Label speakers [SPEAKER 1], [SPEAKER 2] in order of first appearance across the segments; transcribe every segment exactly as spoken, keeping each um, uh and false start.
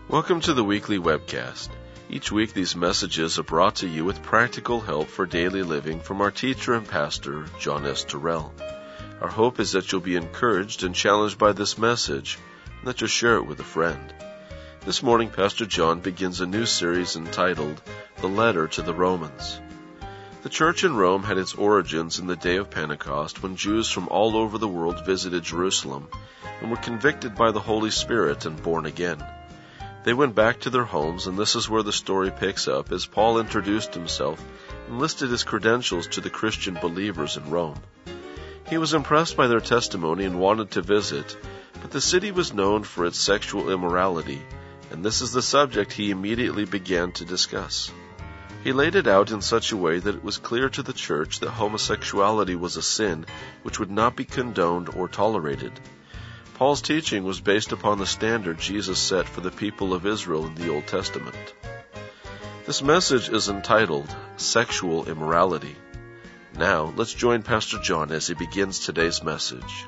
[SPEAKER 1] Welcome to the weekly webcast. Each week these messages are brought to you with practical help for daily living from our teacher and pastor, John S. Terrell. Our hope is that you'll be encouraged and challenged by this message, and that you'll share it with a friend. This morning, Pastor John begins a new series entitled, The Letter to the Romans. The church in Rome had its origins in the day of Pentecost, when Jews from all over the world visited Jerusalem and were convicted by the Holy Spirit and born again. They went back to their homes, and this is where the story picks up as Paul introduced himself and listed his credentials to the Christian believers in Rome. He was impressed by their testimony and wanted to visit, but the city was known for its sexual immorality, and this is the subject he immediately began to discuss. He laid it out in such a way that it was clear to the church that homosexuality was a sin which would not be condoned or tolerated. Paul's teaching was based upon the standard Jesus set for the people of Israel in the Old Testament. This message is entitled, Sexual Immorality. Now, let's join Pastor John as he begins today's message.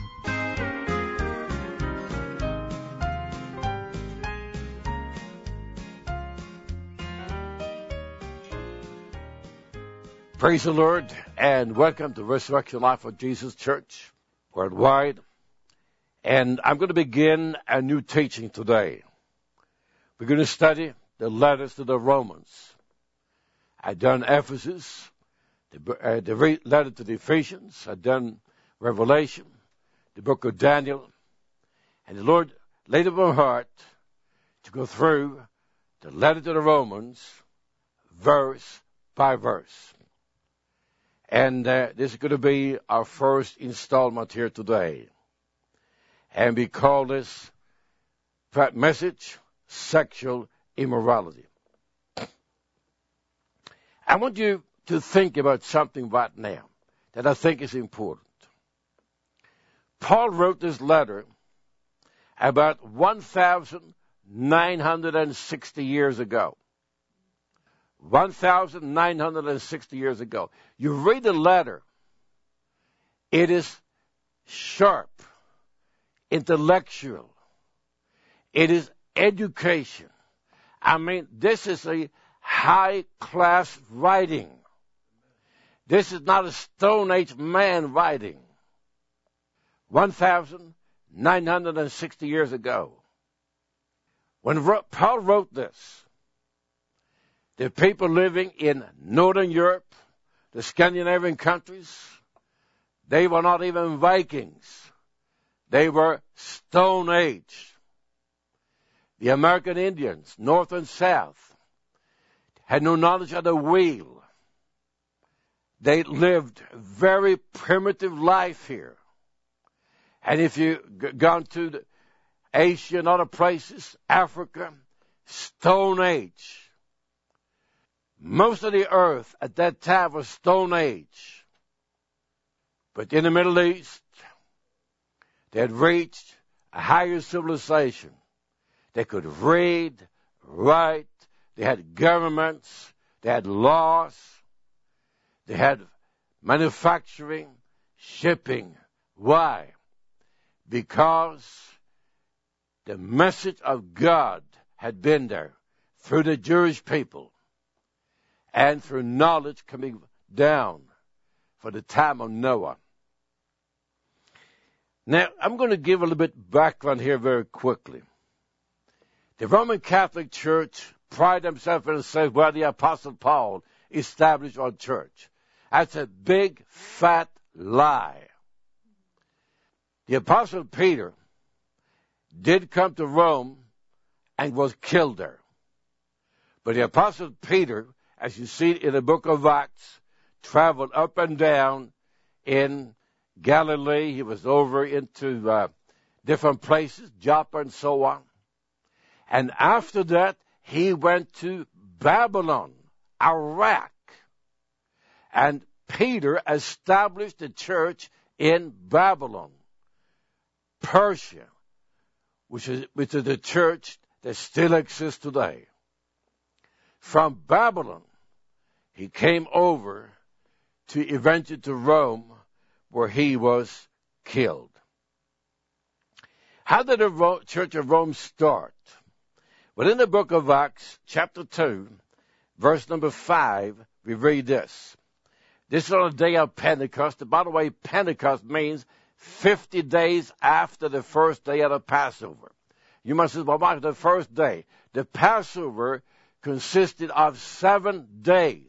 [SPEAKER 2] Praise the Lord, and welcome to Resurrection Life of Jesus Church worldwide. And I'm going to begin a new teaching today. We're going to study the letters to the Romans. I've done Ephesus, the, uh, the re- letter to the Ephesians. I've done Revelation, the book of Daniel. And the Lord laid it on my heart to go through the letter to the Romans, verse by verse. And uh, this is going to be our first installment here today. And we call this message, Sexual Immorality. I want you to think about something right now that I think is important. Paul wrote this letter about one thousand nine hundred sixty years ago. one thousand nine hundred sixty years ago. You read the letter, it is sharp, intellectual. It is education. I mean, this is a high-class writing. This is not a Stone Age man writing. one thousand nine hundred sixty years ago. When Paul wrote this, the people living in Northern Europe, the Scandinavian countries, they were not even Vikings. They were Stone Age. The American Indians, north and south, had no knowledge of the wheel. They lived very primitive life here. And if you g- gone to the Asia and other places, Africa, Stone Age. Most of the earth at that time was Stone Age. But in the Middle East, they had reached a higher civilization. They could read, write. They had governments. They had laws. They had manufacturing, shipping. Why? Because the message of God had been there through the Jewish people and through knowledge coming down for the time of Noah. Now, I'm going to give a little bit background here very quickly. The Roman Catholic Church pride themselves in saying, well, the Apostle Paul established our church. That's a big, fat lie. The Apostle Peter did come to Rome and was killed there. But the Apostle Peter, as you see in the book of Acts, traveled up and down in Galilee. He was over into uh, different places, Joppa and so on. And after that, he went to Babylon, Iraq. And Peter established the church in Babylon, Persia, which is, which is the church that still exists today. From Babylon, he came over to eventually to Rome, where he was killed. How did the Church of Rome start? But in the book of Acts, chapter two, verse number five, we read this. This is on the day of Pentecost. And by the way, Pentecost means fifty days after the first day of the Passover. You must say, well, Mark, the first day. The Passover consisted of seven days.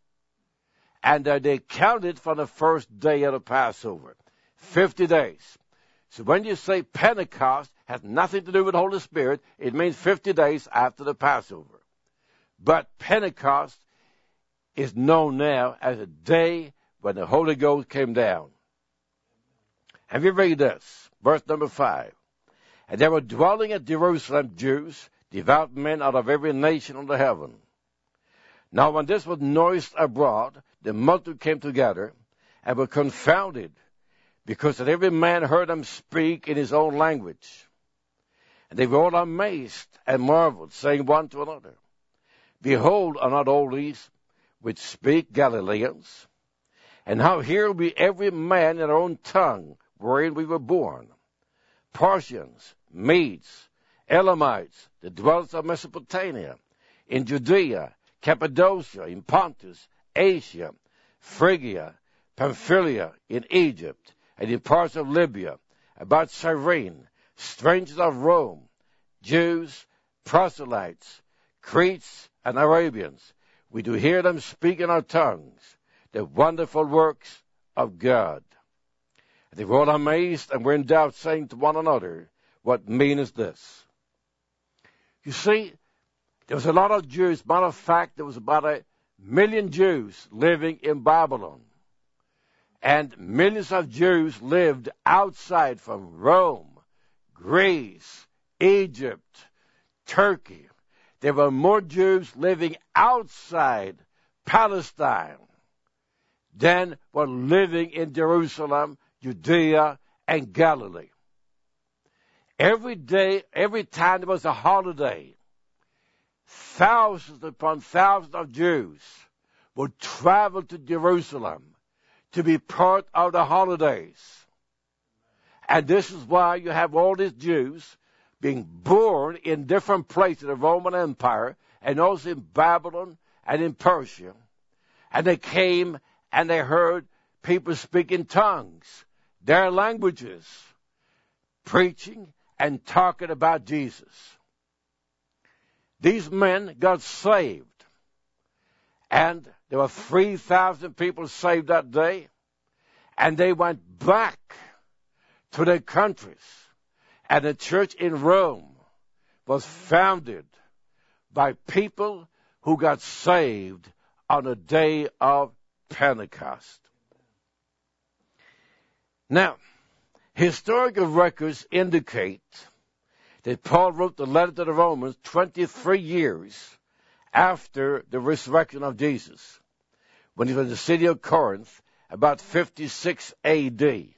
[SPEAKER 2] And uh, they counted from the first day of the Passover. fifty days. So when you say Pentecost, has nothing to do with the Holy Spirit. It means fifty days after the Passover. But Pentecost is known now as a day when the Holy Ghost came down. And we read this, verse number five. And there were dwelling at Jerusalem Jews, devout men out of every nation under heaven. Now when this was noised abroad, the multitude came together and were confounded, because that every man heard them speak in his own language. And they were all amazed and marveled, saying one to another, Behold, are not all these which speak Galileans? And how hear we every man in our own tongue, wherein we were born? Parthians, Medes, Elamites, the dwellers of Mesopotamia, in Judea, Cappadocia, in Pontus, Asia, Phrygia, Pamphylia, in Egypt, and in parts of Libya, about Cyrene, strangers of Rome, Jews, proselytes, Cretes, and Arabians. We do hear them speak in our tongues the wonderful works of God. And they were all amazed and were in doubt, saying to one another, What meaneth this? You see, there was a lot of Jews. Matter of fact, there was about a million Jews living in Babylon. And millions of Jews lived outside from Rome, Greece, Egypt, Turkey. There were more Jews living outside Palestine than were living in Jerusalem, Judea, and Galilee. Every day, every time there was a holiday, thousands upon thousands of Jews would travel to Jerusalem to be part of the holidays. And this is why you have all these Jews being born in different places of the Roman Empire, and also in Babylon and in Persia. And they came and they heard people speak in tongues, their languages, preaching and talking about Jesus. These men got saved. And there were three thousand people saved that day. And they went back to their countries. And the church in Rome was founded by people who got saved on the day of Pentecost. Now, historical records indicate that Paul wrote the letter to the Romans twenty-three years after the resurrection of Jesus, when he was in the city of Corinth, about fifty-six A D.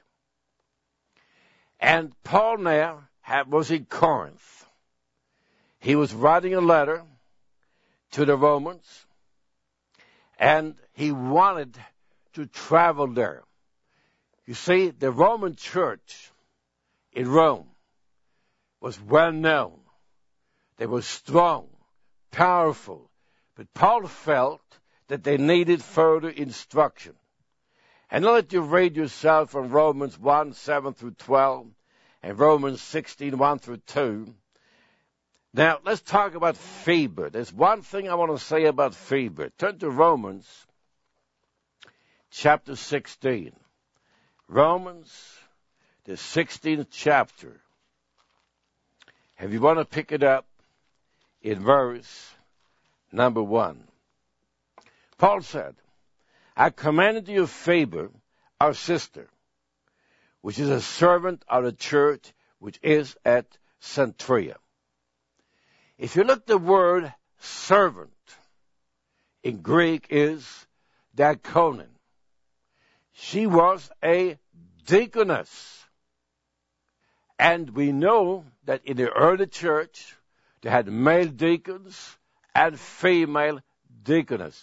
[SPEAKER 2] And Paul now had, was in Corinth. He was writing a letter to the Romans, and he wanted to travel there. You see, the Roman church in Rome was well known. They were strong, powerful. But Paul felt that they needed further instruction. And I'll let you read yourself from Romans one, seven through twelve, and Romans sixteen, one through two. Now, let's talk about fever. There's one thing I want to say about fever. Turn to Romans chapter sixteen. Romans, the sixteenth chapter. If you want to pick it up in verse number one. Paul said, I commanded you Phoebe, our sister, which is a servant of the church which is at Cenchrea. If you look the word servant in Greek is diakonon. She was a deaconess. And we know that in the early church, they had male deacons and female deaconesses.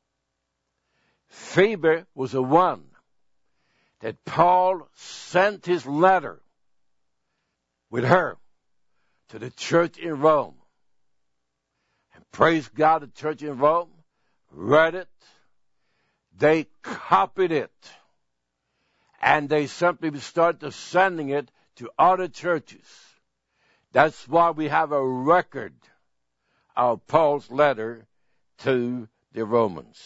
[SPEAKER 2] Phoebe was the one that Paul sent his letter with her to the church in Rome. praise God, the church in Rome read it. They copied it. And they simply started sending it to other churches. That's why we have a record of Paul's letter to the Romans.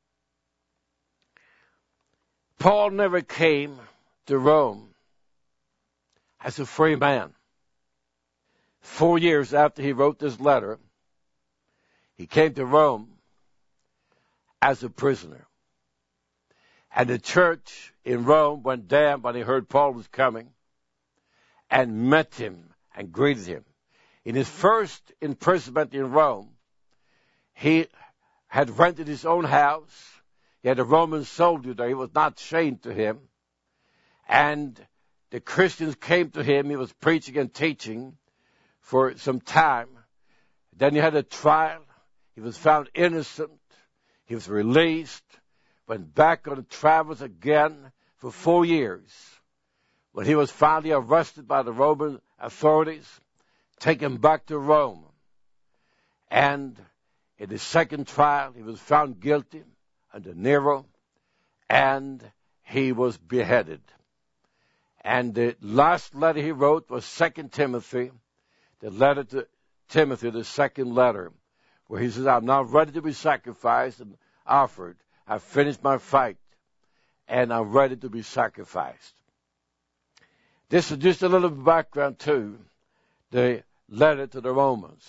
[SPEAKER 2] Paul never came to Rome as a free man. Four years after he wrote this letter, he came to Rome as a prisoner. And the church in Rome went down when he heard Paul was coming and met him and greeted him. In his first imprisonment in Rome, he had rented his own house. He had a Roman soldier there. He was not chained to him. And the Christians came to him. He was preaching and teaching for some time. Then he had a trial. He was found innocent. He was released. Went back on the travels again for four years. When he was finally arrested by the Roman authorities, taken back to Rome. And in the second trial, he was found guilty under Nero, and he was beheaded. And the last letter he wrote was Second Timothy, the letter to Timothy, the second letter, where he says, I'm now ready to be sacrificed and offered. I've finished my fight, and I'm ready to be sacrificed. This is just a little background to the letter to the Romans.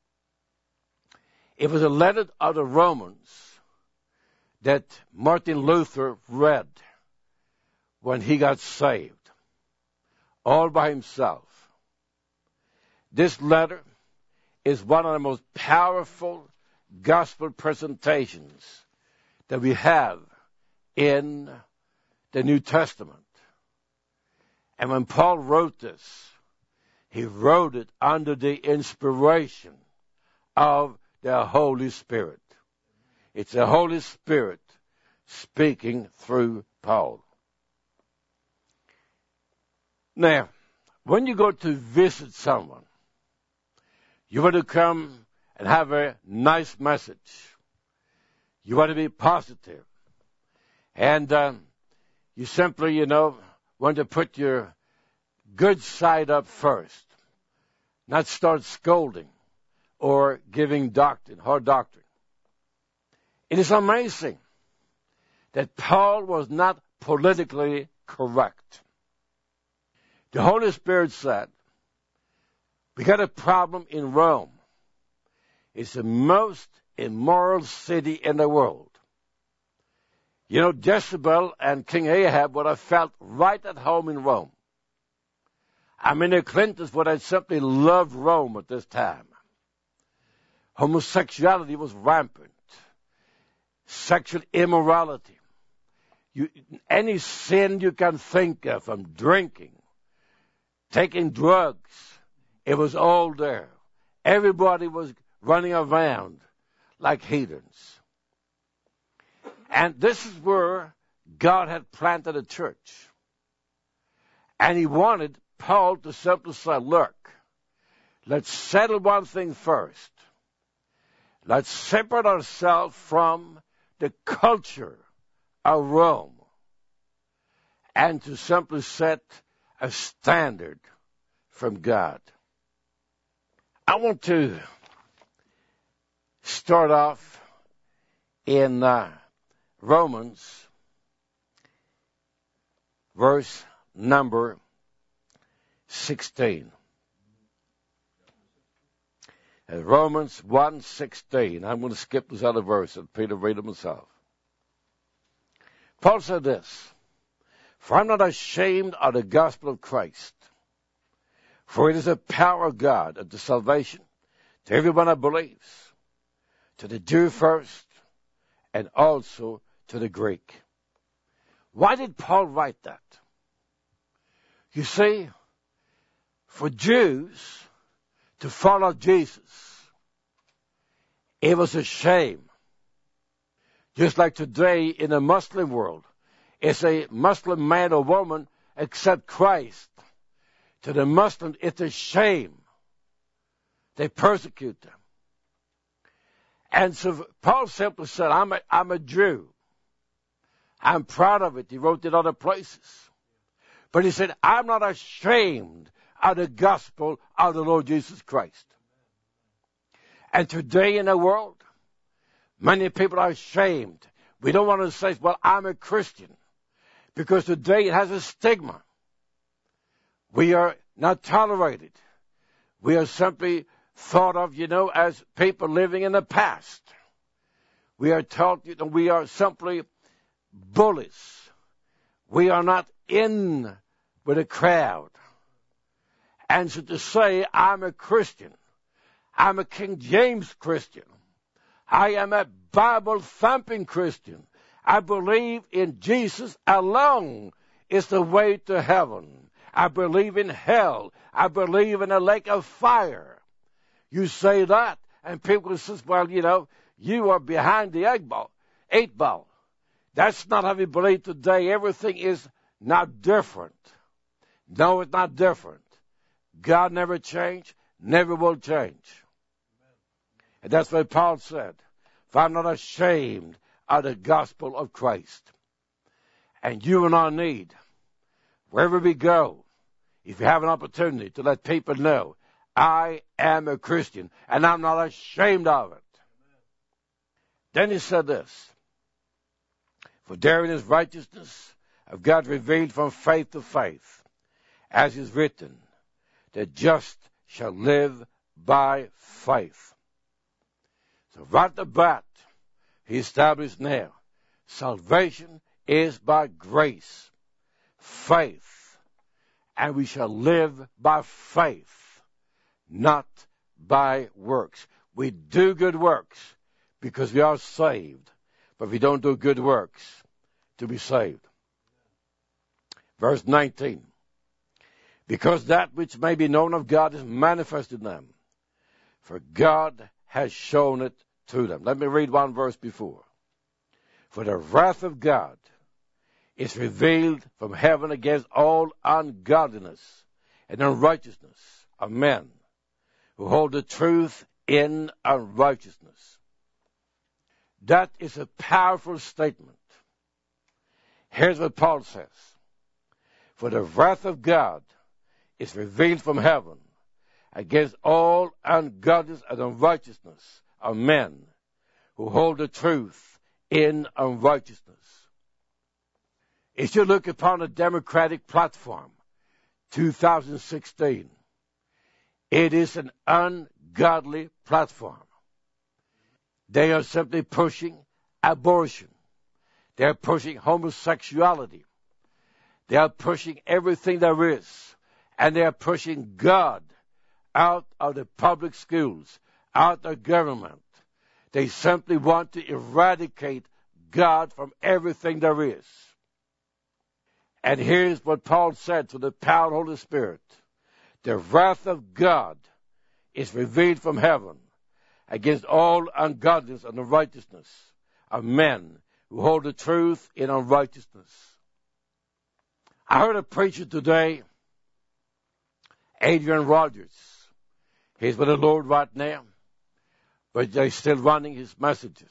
[SPEAKER 2] It was a letter of the Romans that Martin Luther read when he got saved, all by himself. This letter is one of the most powerful gospel presentations that we have in the New Testament. And when Paul wrote this, he wrote it under the inspiration of the Holy Spirit. It's the Holy Spirit speaking through Paul. Now, when you go to visit someone, you want to come and have a nice message. You want to be positive. And uh, you simply, you know, want to put your good side up first. Not start scolding or giving doctrine, hard doctrine. It is amazing that Paul was not politically correct. The Holy Spirit said, we got a problem in Rome. It's the most immoral city in the world. You know, Jezebel and King Ahab would have felt right at home in Rome. I mean, the Clintons would have simply loved Rome at this time. Homosexuality was rampant. Sexual immorality. You, any sin you can think of, from drinking, taking drugs, it was all there. Everybody was running around like heathens. And this is where God had planted a church. And he wanted Paul to simply say, look, let's settle one thing first. Let's separate ourselves from the culture of Rome and to simply set a standard from God. I want to start off in uh, Romans, verse number sixteen. And Romans one sixteen. I'm going to skip this other verse and Peter read it himself. Paul said this, for I'm not ashamed of the gospel of Christ, for it is the power of God unto salvation to everyone that believes, to the Jew first, and also to the Greek. Why did Paul write that? You see, for Jews to follow Jesus, it was a shame. Just like today in the Muslim world, it's a Muslim man or woman accept Christ. To the Muslims, it's a shame. They persecute them. And so Paul simply said, I'm a, I'm a Jew. I'm proud of it. He wrote it other places. But he said, I'm not ashamed of the gospel of the Lord Jesus Christ. And today in the world, many people are ashamed. We don't want to say, well, I'm a Christian. Because today it has a stigma. We are not tolerated. We are simply thought of, you know, as people living in the past. We are taught, you know, we are simply bullies. We are not in with a crowd. And so to say, I'm a Christian, I'm a King James Christian, I am a Bible-thumping Christian, I believe in Jesus alone is the way to heaven. I believe in hell. I believe in a lake of fire. You say that, and people say, well, you know, you are behind the egg ball, eight ball. That's not how we believe today. Everything is not different. No, it's not different. God never changed, never will change. And that's what Paul said. For I'm not ashamed of the gospel of Christ. And you and I need, wherever we go, if you have an opportunity to let people know, I am a Christian, and I'm not ashamed of it. Then he said this, for therein is righteousness of God revealed from faith to faith, as is written, the just shall live by faith. So right at the bat, he established now, salvation is by grace, faith, and we shall live by faith, not by works. We do good works because we are saved, but we don't do good works to be saved. Verse nineteen, because that which may be known of God is manifested in them, for God has shown it to them. Let me read one verse before. For the wrath of God is revealed from heaven against all ungodliness and unrighteousness of men who hold the truth in unrighteousness. That is a powerful statement. Here's what Paul says. For the wrath of God is revealed from heaven against all ungodliness and unrighteousness of men who hold the truth in unrighteousness. If you look upon the Democratic platform, two thousand sixteen, it is an ungodly platform. They are simply pushing abortion. They are pushing homosexuality. They are pushing everything there is. And they are pushing God out of the public schools, out of government. They simply want to eradicate God from everything there is. And here's what Paul said to the power of the Holy Spirit. The wrath of God is revealed from heaven against all ungodliness and unrighteousness of men who hold the truth in unrighteousness. I heard a preacher today, Adrian Rogers. He's with the Lord right now, but they're still running his messages.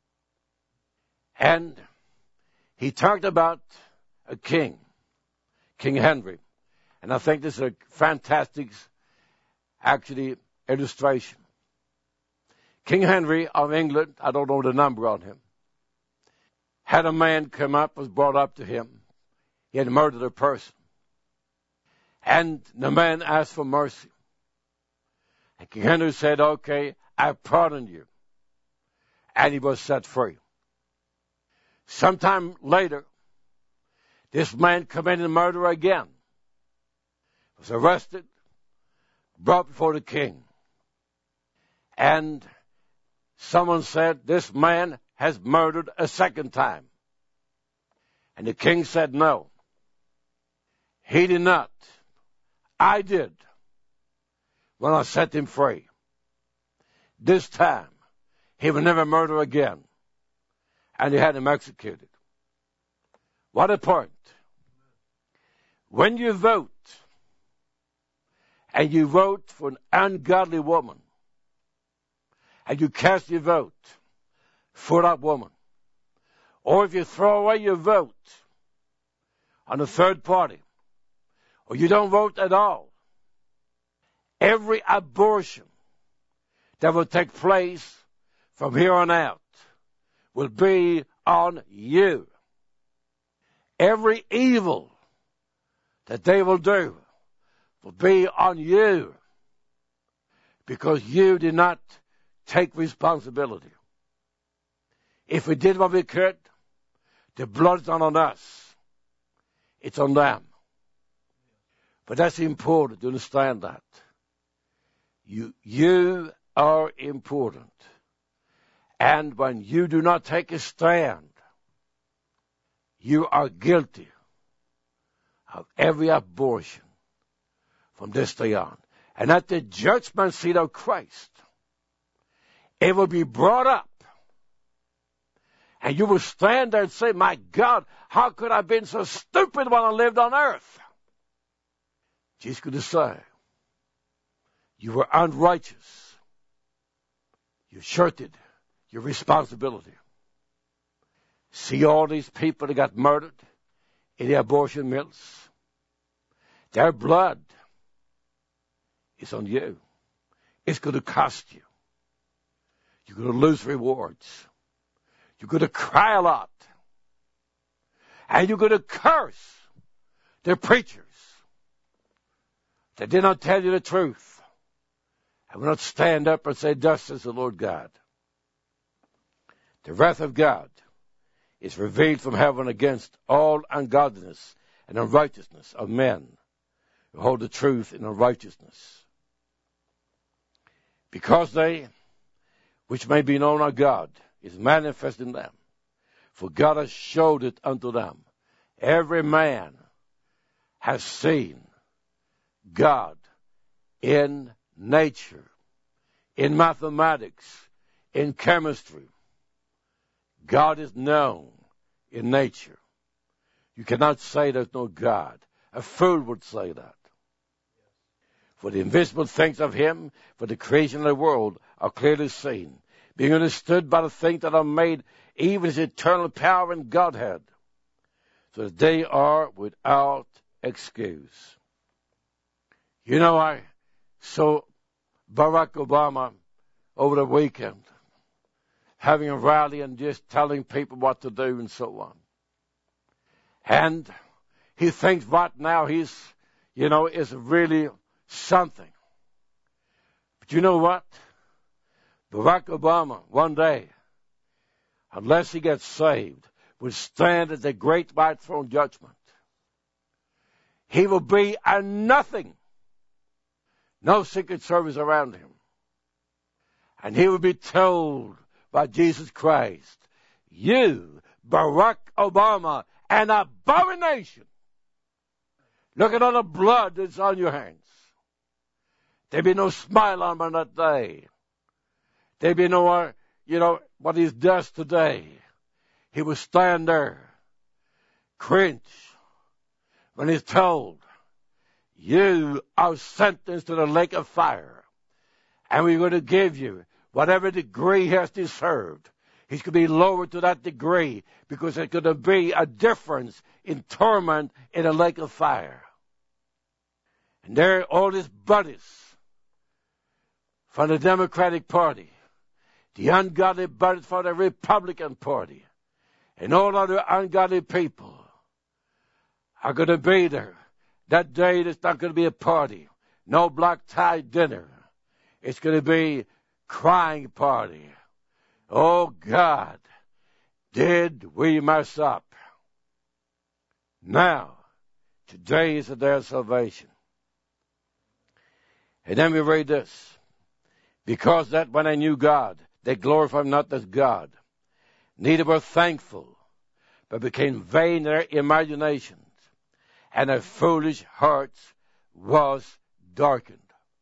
[SPEAKER 2] And he talked about a king, King Henry. And I think this is a fantastic, actually, illustration. King Henry of England, I don't know the number on him, had a man come up, was brought up to him. He had murdered a person. And the man asked for mercy. And King Henry said, okay, I pardon you. And he was set free. Sometime later, this man committed murder again. Was arrested, brought before the king. And someone said, this man has murdered a second time. And the king said, no. He did not. I did. When I set him free. This time, he will never murder again. And they had him executed. What a point. When you vote, and you vote for an ungodly woman, and you cast your vote for that woman, or if you throw away your vote on a third party, or you don't vote at all, every abortion that will take place from here on out will be on you. Every evil that they will do will be on you, because you did not take responsibility. If we did what we could, the blood's not on us. It's on them. But that's important to understand that. You, you are important. And when you do not take a stand, you are guilty of every abortion from this day on. And at the judgment seat of Christ, it will be brought up. And you will stand there and say, my God, how could I have been so stupid when I lived on earth? Jesus could say, you were unrighteous. You shirked your responsibility. See all these people that got murdered in the abortion mills? Their blood is on you. It's going to cost you. You're going to lose rewards. You're going to cry a lot. And you're going to curse the preachers that did not tell you the truth and will not stand up and say, thus says the Lord God. The wrath of God is revealed from heaven against all ungodliness and unrighteousness of men who hold the truth in unrighteousness. Because they, which may be known of God, is manifest in them. For God has showed it unto them. Every man has seen God in nature, in mathematics, in chemistry. God is known in nature. You cannot say there's no God. A fool would say that. For the invisible things of him, for the creation of the world, are clearly seen, being understood by the things that are made, even his eternal power and Godhead, so that they are without excuse. You know, I saw Barack Obama over the weekend having a rally and just telling people what to do and so on. And he thinks what now he's, you know, is really something. But you know what? Barack Obama, one day, unless he gets saved, will stand at the great white throne judgment. He will be a nothing. No Secret Service around him. And he will be told by Jesus Christ, you, Barack Obama, an abomination. Look at all the blood that's on your hands. There'll be no smile on him on that day. There'll be no, uh, you know, what he does today. He will stand there, cringe, when he's told, you are sentenced to the lake of fire, and we're going to give you whatever degree he has deserved. He's going to be lowered to that degree because there's going to be a difference in torment in a lake of fire. And there are all his buddies from the Democratic Party, the ungodly buddies from the Republican Party, and all other ungodly people are going to be there. That day, there's not going to be a party. No black tie dinner. It's going to be crying party. Oh, God, did we mess up? Now, today is the day of salvation. And then we read this. Because that when they knew God, they glorified him not as God, neither were thankful, but became vain in their imaginations, and their foolish hearts was darkened.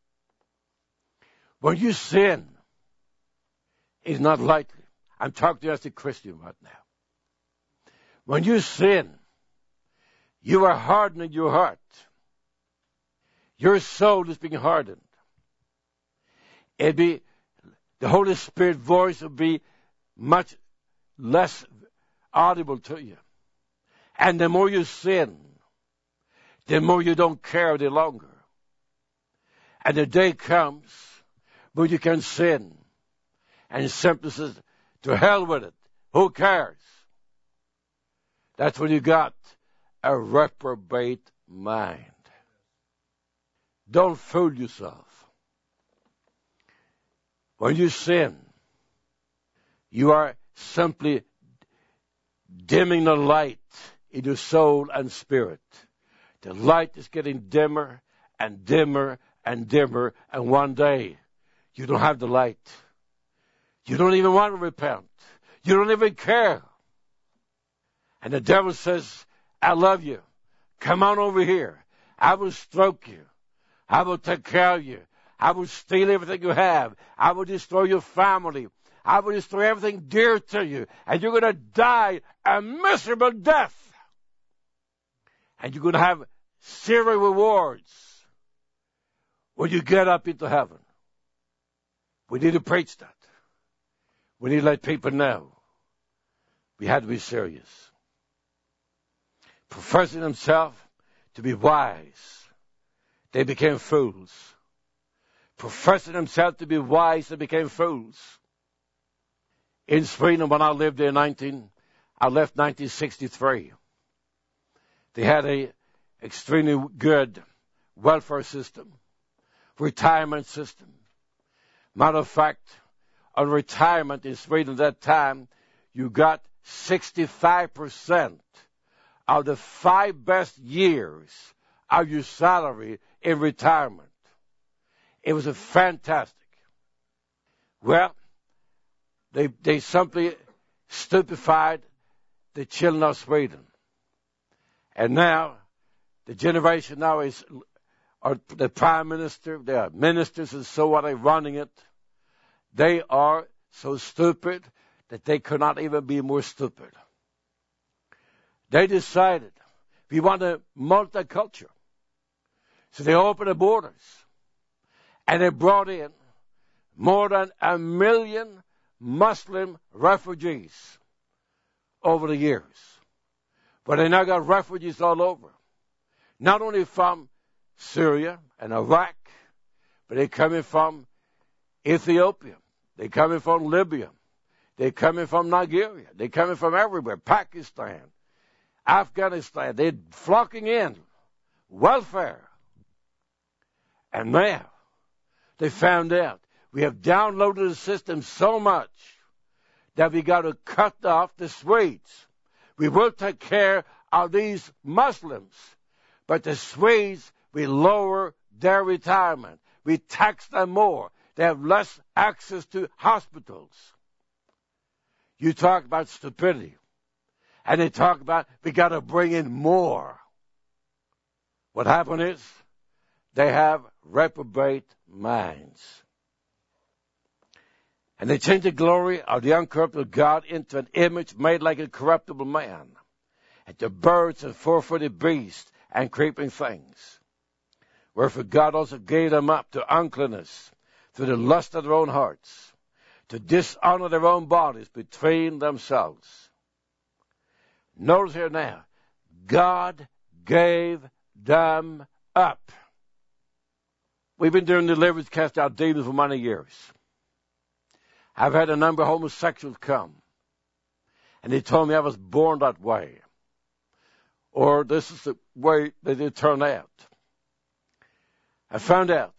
[SPEAKER 2] When you sin, it's not likely. I'm talking to you as a Christian right now. When you sin, you are hardening your heart. Your soul is being hardened. It'd be the Holy Spirit voice will be much less audible to you. And the more you sin, the more you don't care any longer. And the day comes when you can sin. And simply says, to hell with it. Who cares? That's when you got a reprobate mind. Don't fool yourself. When you sin, you are simply dimming the light in your soul and spirit. The light is getting dimmer and dimmer and dimmer, and one day you don't have the light. You don't even want to repent. You don't even care. And the devil says, I love you. Come on over here. I will stroke you. I will take care of you. I will steal everything you have. I will destroy your family. I will destroy everything dear to you. And you're going to die a miserable death. And you're going to have zero rewards when you get up into heaven. We need to preach that. We need to let people know we had to be serious. Professing themselves to be wise, they became fools. Professing themselves to be wise, they became fools. In Sweden, when I lived there in nineteen, I left nineteen sixty-three. They had a extremely good welfare system, retirement system. Matter of fact, on retirement in Sweden at that time, you got sixty-five percent of the five best years of your salary in retirement. It was a fantastic. Well, they they simply stupefied the children of Sweden. And now, the generation now is, or the prime minister, there are ministers and so on, are running it. They are so stupid that they could not even be more stupid. They decided we want a multicultural. So they opened the borders. And they brought in more than a million Muslim refugees over the years. But they now got refugees all over. Not only from Syria and Iraq, but they're coming from Ethiopia. They're coming from Libya. They're coming from Nigeria. They're coming from everywhere. Pakistan, Afghanistan. They're flocking in. Welfare. And now, they found out we have downloaded the system so much that we got to cut off the Swedes. We will take care of these Muslims, but the Swedes, we lower their retirement. We tax them more. They have less access to hospitals. You talk about stupidity, and they talk about we got to bring in more. What happened is they have reprobate minds. And they changed the glory of the uncorruptible God into an image made like a corruptible man, and to birds and four-footed beasts and creeping things. Wherefore God also gave them up to uncleanness through the lust of their own hearts, to dishonor their own bodies between themselves. Notice here now, God gave them up. We've been doing deliverance, cast out demons for many years. I've had a number of homosexuals come, and they told me I was born that way, or this is the way that they turn out. I found out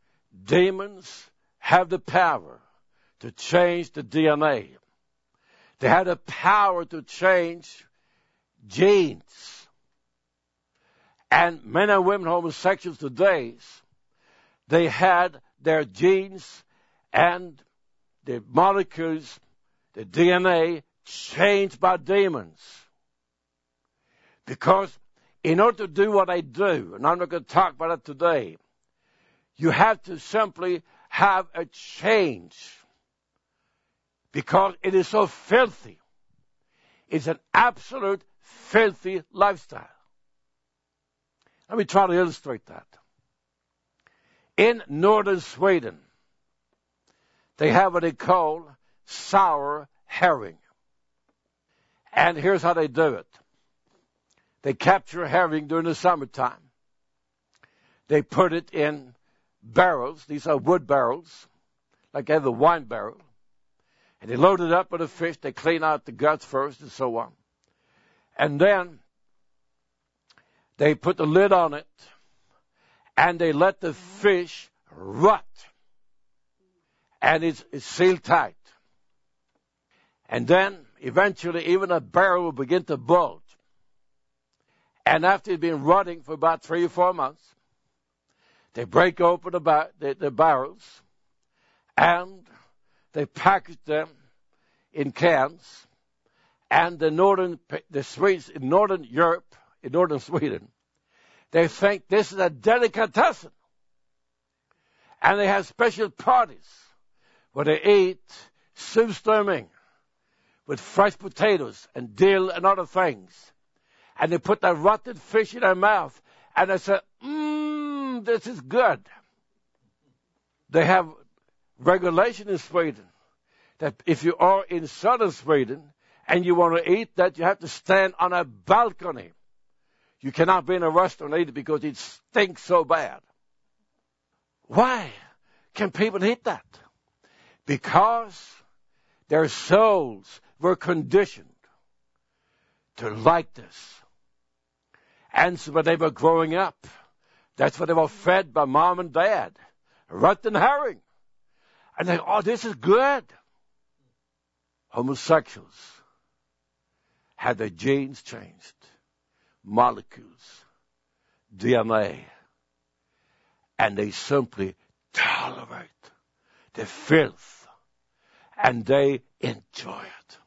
[SPEAKER 2] demons have the power to change the D N A. They have the power to change genes. And men and women homosexuals today, they had their genes and the molecules, the D N A, changed by demons. Because in order to do what I do, and I'm not going to talk about it today, you have to simply have a change. Because it is so filthy. It's an absolute filthy lifestyle. Let me try to illustrate that. In northern Sweden, they have what they call sour herring. And here's how they do it. They capture herring during the summertime. They put it in barrels. These are wood barrels, like they have the wine barrel. And they load it up with a fish. They clean out the guts first and so on. And then they put the lid on it, and they let the fish rot. And it's, it's sealed tight. And then eventually even a barrel will begin to bulge. And after it's been rotting for about three or four months, they break open the, bar- the, the barrels, and they package them in cans. And the northern, the Swedes in northern Europe, in northern Sweden, they think this is a delicatessen. And they have special parties where they eat surströmming with fresh potatoes and dill and other things. And they put that rotted fish in their mouth, and they say, mmm, this is good. They have regulation in Sweden that if you are in southern Sweden and you want to eat that, you have to stand on a balcony. You cannot be in a restaurant and eat it because it stinks so bad. Why can people eat that? Because their souls were conditioned to like this. And so when they were growing up, that's what they were fed by mom and dad. Rotten herring. And they, oh, this is good. Homosexuals had their genes changed. Molecules. D N A. And they simply tolerate the filth. And they enjoy it.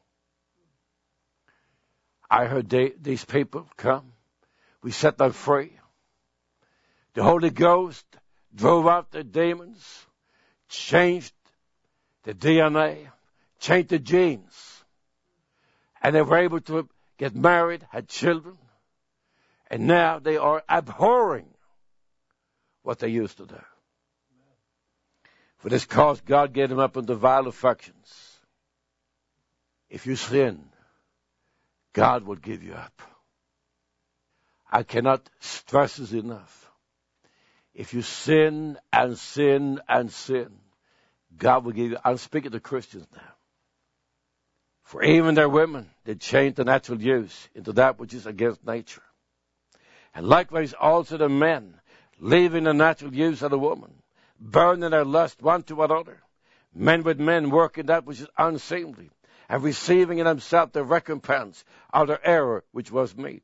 [SPEAKER 2] I heard they, these people come. We set them free. The Holy Ghost drove out the demons, changed the D N A, changed the genes. And they were able to get married, had children. And now they are abhorring what they used to do. For this cause, God gave them up into vile affections. If you sin, God will give you up. I cannot stress this enough. If you sin and sin and sin, God will give you. I'm speaking to Christians now. For even their women, they change the natural use into that which is against nature. And likewise also the men, leaving the natural use of the woman, burning their lust one to another, men with men working that which is unseemly, and receiving in themselves the recompense of their error which was meet.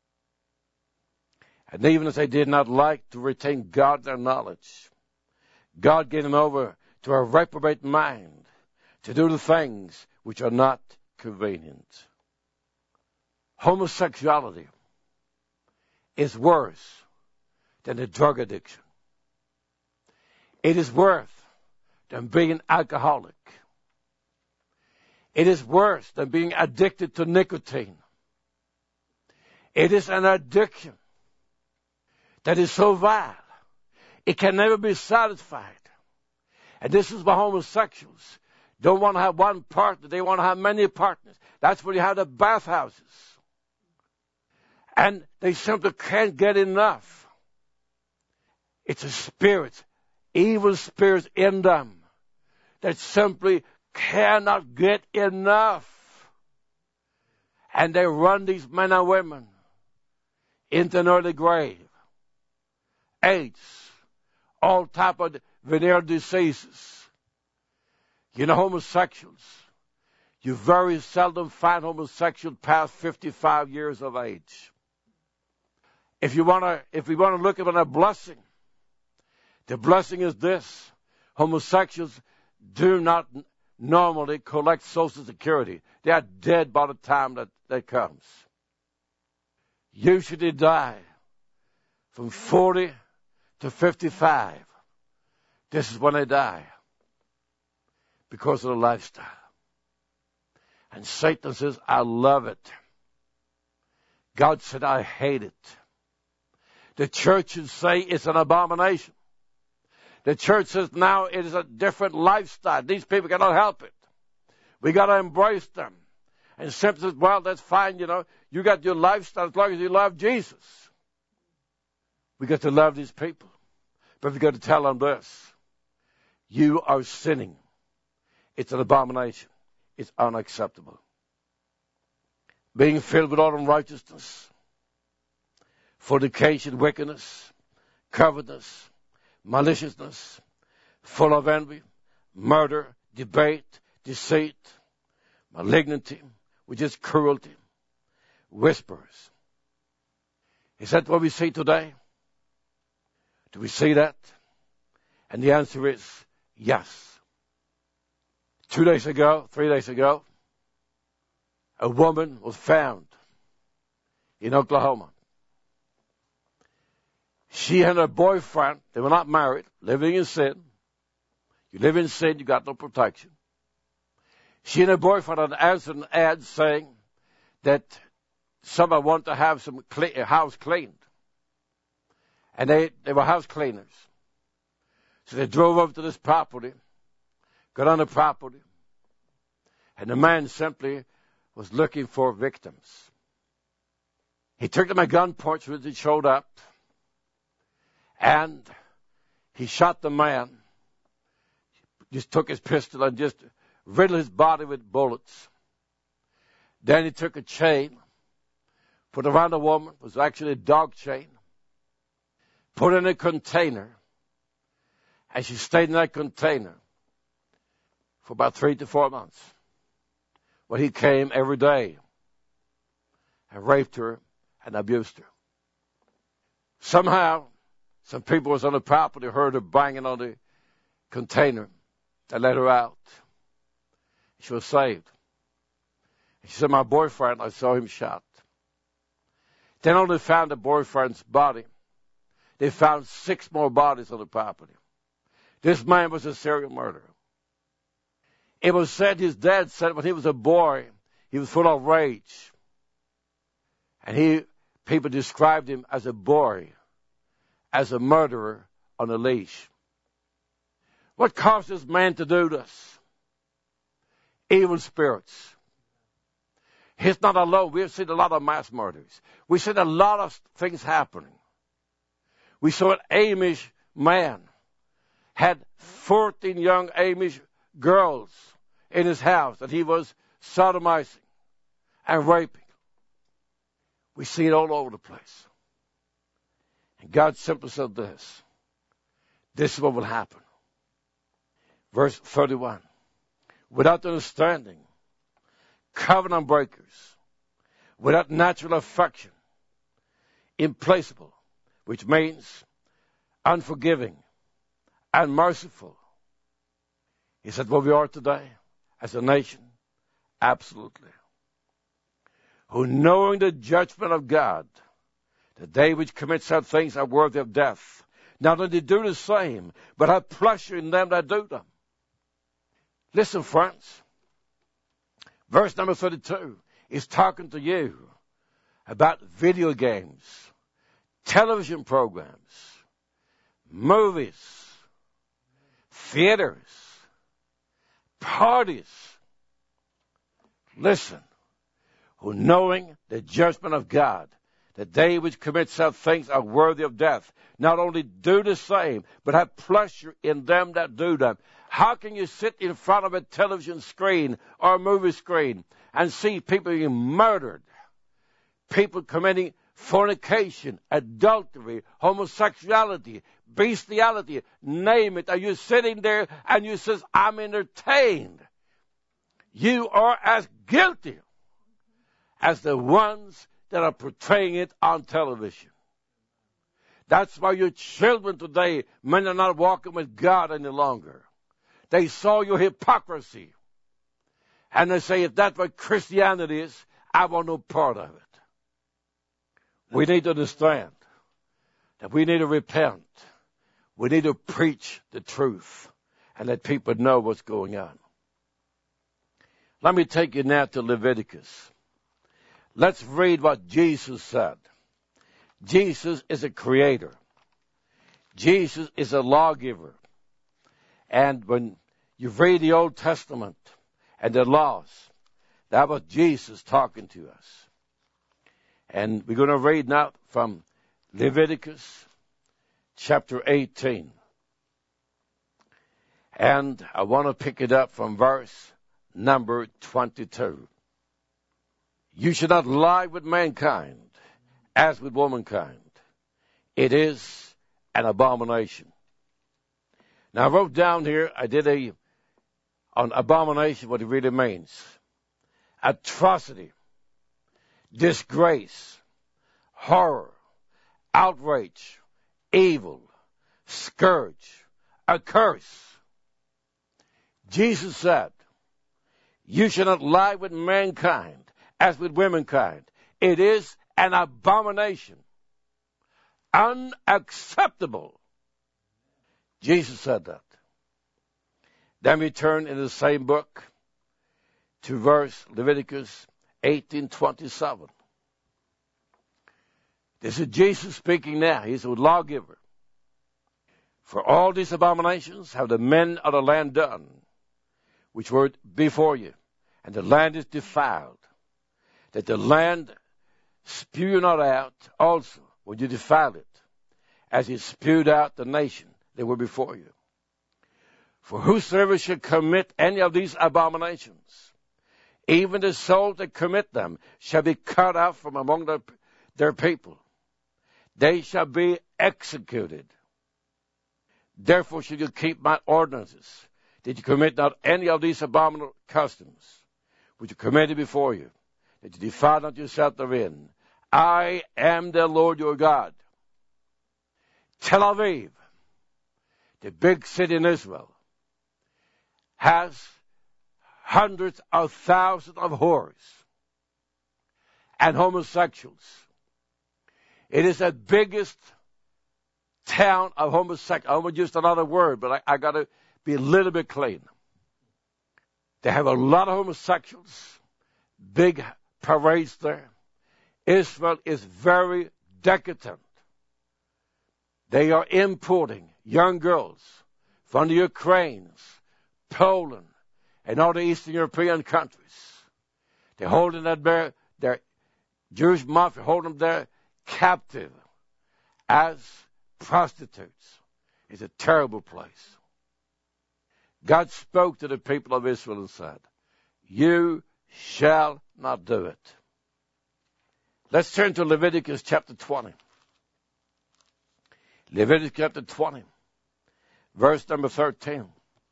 [SPEAKER 2] And even as they did not like to retain God their knowledge, God gave them over to a reprobate mind to do the things which are not convenient. Homosexuality is worse than the drug addiction. It is worse than being an alcoholic. It is worse than being addicted to nicotine. It is an addiction that is so vile, it can never be satisfied. And this is why homosexuals don't want to have one partner. They want to have many partners. That's where you have the bathhouses. And they simply can't get enough. It's a spirit, evil spirits in them that simply cannot get enough. And they run these men and women into an early grave. AIDS, all type of venereal diseases. You know, homosexuals, you very seldom find homosexuals past fifty-five years of age. If you want to, if we want to look at a blessing, the blessing is this: homosexuals do not normally collect Social Security. They are dead by the time that that comes. Usually die from forty to fifty-five. This is when they die because of the lifestyle. And Satan says, I love it. God said, I hate it. The churches say it's an abomination. The church says now it is a different lifestyle. These people cannot help it. We got to embrace them. And simply says, well, that's fine, you know. You got your lifestyle as long as you love Jesus. We got to love these people. But we got to tell them this. You are sinning. It's an abomination. It's unacceptable. Being filled with all unrighteousness, fornication, wickedness, covetousness, maliciousness, full of envy, murder, debate, deceit, malignity, which is cruelty, whispers. Is that what we see today? Do we see that? And the answer is yes. Two days ago, three days ago, a woman was found in Oklahoma. She and her boyfriend, they were not married, living in sin. You live in sin, you got no protection. She and her boyfriend had answered an ad saying that someone wanted to have some cle- house cleaned. And they, they were house cleaners. So they drove over to this property, got on the property, and the man simply was looking for victims. He took them at gunpoint when he showed up, and he shot the man, just took his pistol and just riddled his body with bullets. Then he took a chain, put around the woman, it was actually a dog chain, put in a container, and she stayed in that container for about three to four months. Well, he came every day and raped her and abused her. Somehow, some people was on the property, heard her banging on the container. They let her out. She was saved. She said, my boyfriend, I saw him shot. Then only found the boyfriend's body. They found six more bodies on the property. This man was a serial murderer. It was said, his dad said when he was a boy, he was full of rage. And he, people described him as a boy, as a murderer on a leash. What caused this man to do this? Evil spirits. He's not alone. We've seen a lot of mass murders. We've seen a lot of things happening. We saw an Amish man had fourteen young Amish girls in his house that he was sodomizing and raping. We see it all over the place. And God simply said this. This is what will happen. Verse thirty-one. Without understanding, covenant breakers, without natural affection, implacable, which means unforgiving, unmerciful. Is that what we are today as a nation? Absolutely. Who, knowing the judgment of God, that they which commit such things are worthy of death, not only do the same, but have pleasure in them that do them. Listen, friends. Verse number thirty-two is talking to you about video games, television programs, movies, theaters, parties. Listen, who knowing the judgment of God, that they which commit such things are worthy of death, not only do the same, but have pleasure in them that do them. How can you sit in front of a television screen or a movie screen and see people being murdered, people committing fornication, adultery, homosexuality, bestiality, name it, and you're sitting there and you says, I'm entertained. You are as guilty as the ones that are portraying it on television. That's why your children today, men are not walking with God any longer. They saw your hypocrisy. And they say, if that's what Christianity is, I want no part of it. We need to understand that we need to repent. We need to preach the truth and let people know what's going on. Let me take you now to Leviticus. Let's read what Jesus said. Jesus is a creator. Jesus is a lawgiver. And when you read the Old Testament and the laws, that was Jesus talking to us. And we're going to read now from Leviticus chapter eighteen. And I want to pick it up from verse number twenty-two. You should not lie with mankind as with womankind. It is an abomination. Now I wrote down here, I did a, on abomination, what it really means. Atrocity, disgrace, horror, outrage, evil, scourge, a curse. Jesus said, you shall not lie with mankind as with womankind. It is an abomination, unacceptable. Jesus said that. Then we turn in the same book to verse Leviticus eighteen twenty-seven. This is Jesus speaking now. He's a lawgiver. For all these abominations have the men of the land done, which were before you, and the land is defiled, that the land spew you not out also when you defile it, as he spewed out the nation that were before you. For whosoever shall commit any of these abominations, even the souls that commit them shall be cut out from among their, their people. They shall be executed. Therefore shall you keep my ordinances, that you commit not any of these abominable customs, which are committed before you, that you defile not yourself therein. I am the Lord your God. Tel Aviv, the big city in Israel, has hundreds of thousands of whores and homosexuals. It is the biggest town of homosexuals. I almost used another word, but I, I got to be a little bit clean. They have a lot of homosexuals, big parades there. Israel is very decadent. They are importing young girls from the Ukraines, Poland, and all the Eastern European countries. They're holding them there, their Jewish mafia, holding them there captive as prostitutes. It's a terrible place. God spoke to the people of Israel and said, you shall not do it. Let's turn to Leviticus chapter twenty. Leviticus chapter twenty, verse number thirteen.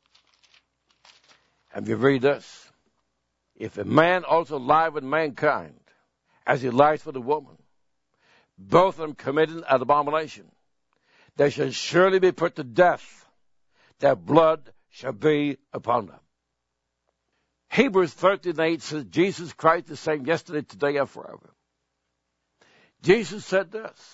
[SPEAKER 2] And we read this. If a man also lie with mankind, as he lies with a woman, both of them committing an abomination, they shall surely be put to death. Their blood shall be upon them. Hebrews thirteen eight says, Jesus Christ the same yesterday, today, and forever. Jesus said this,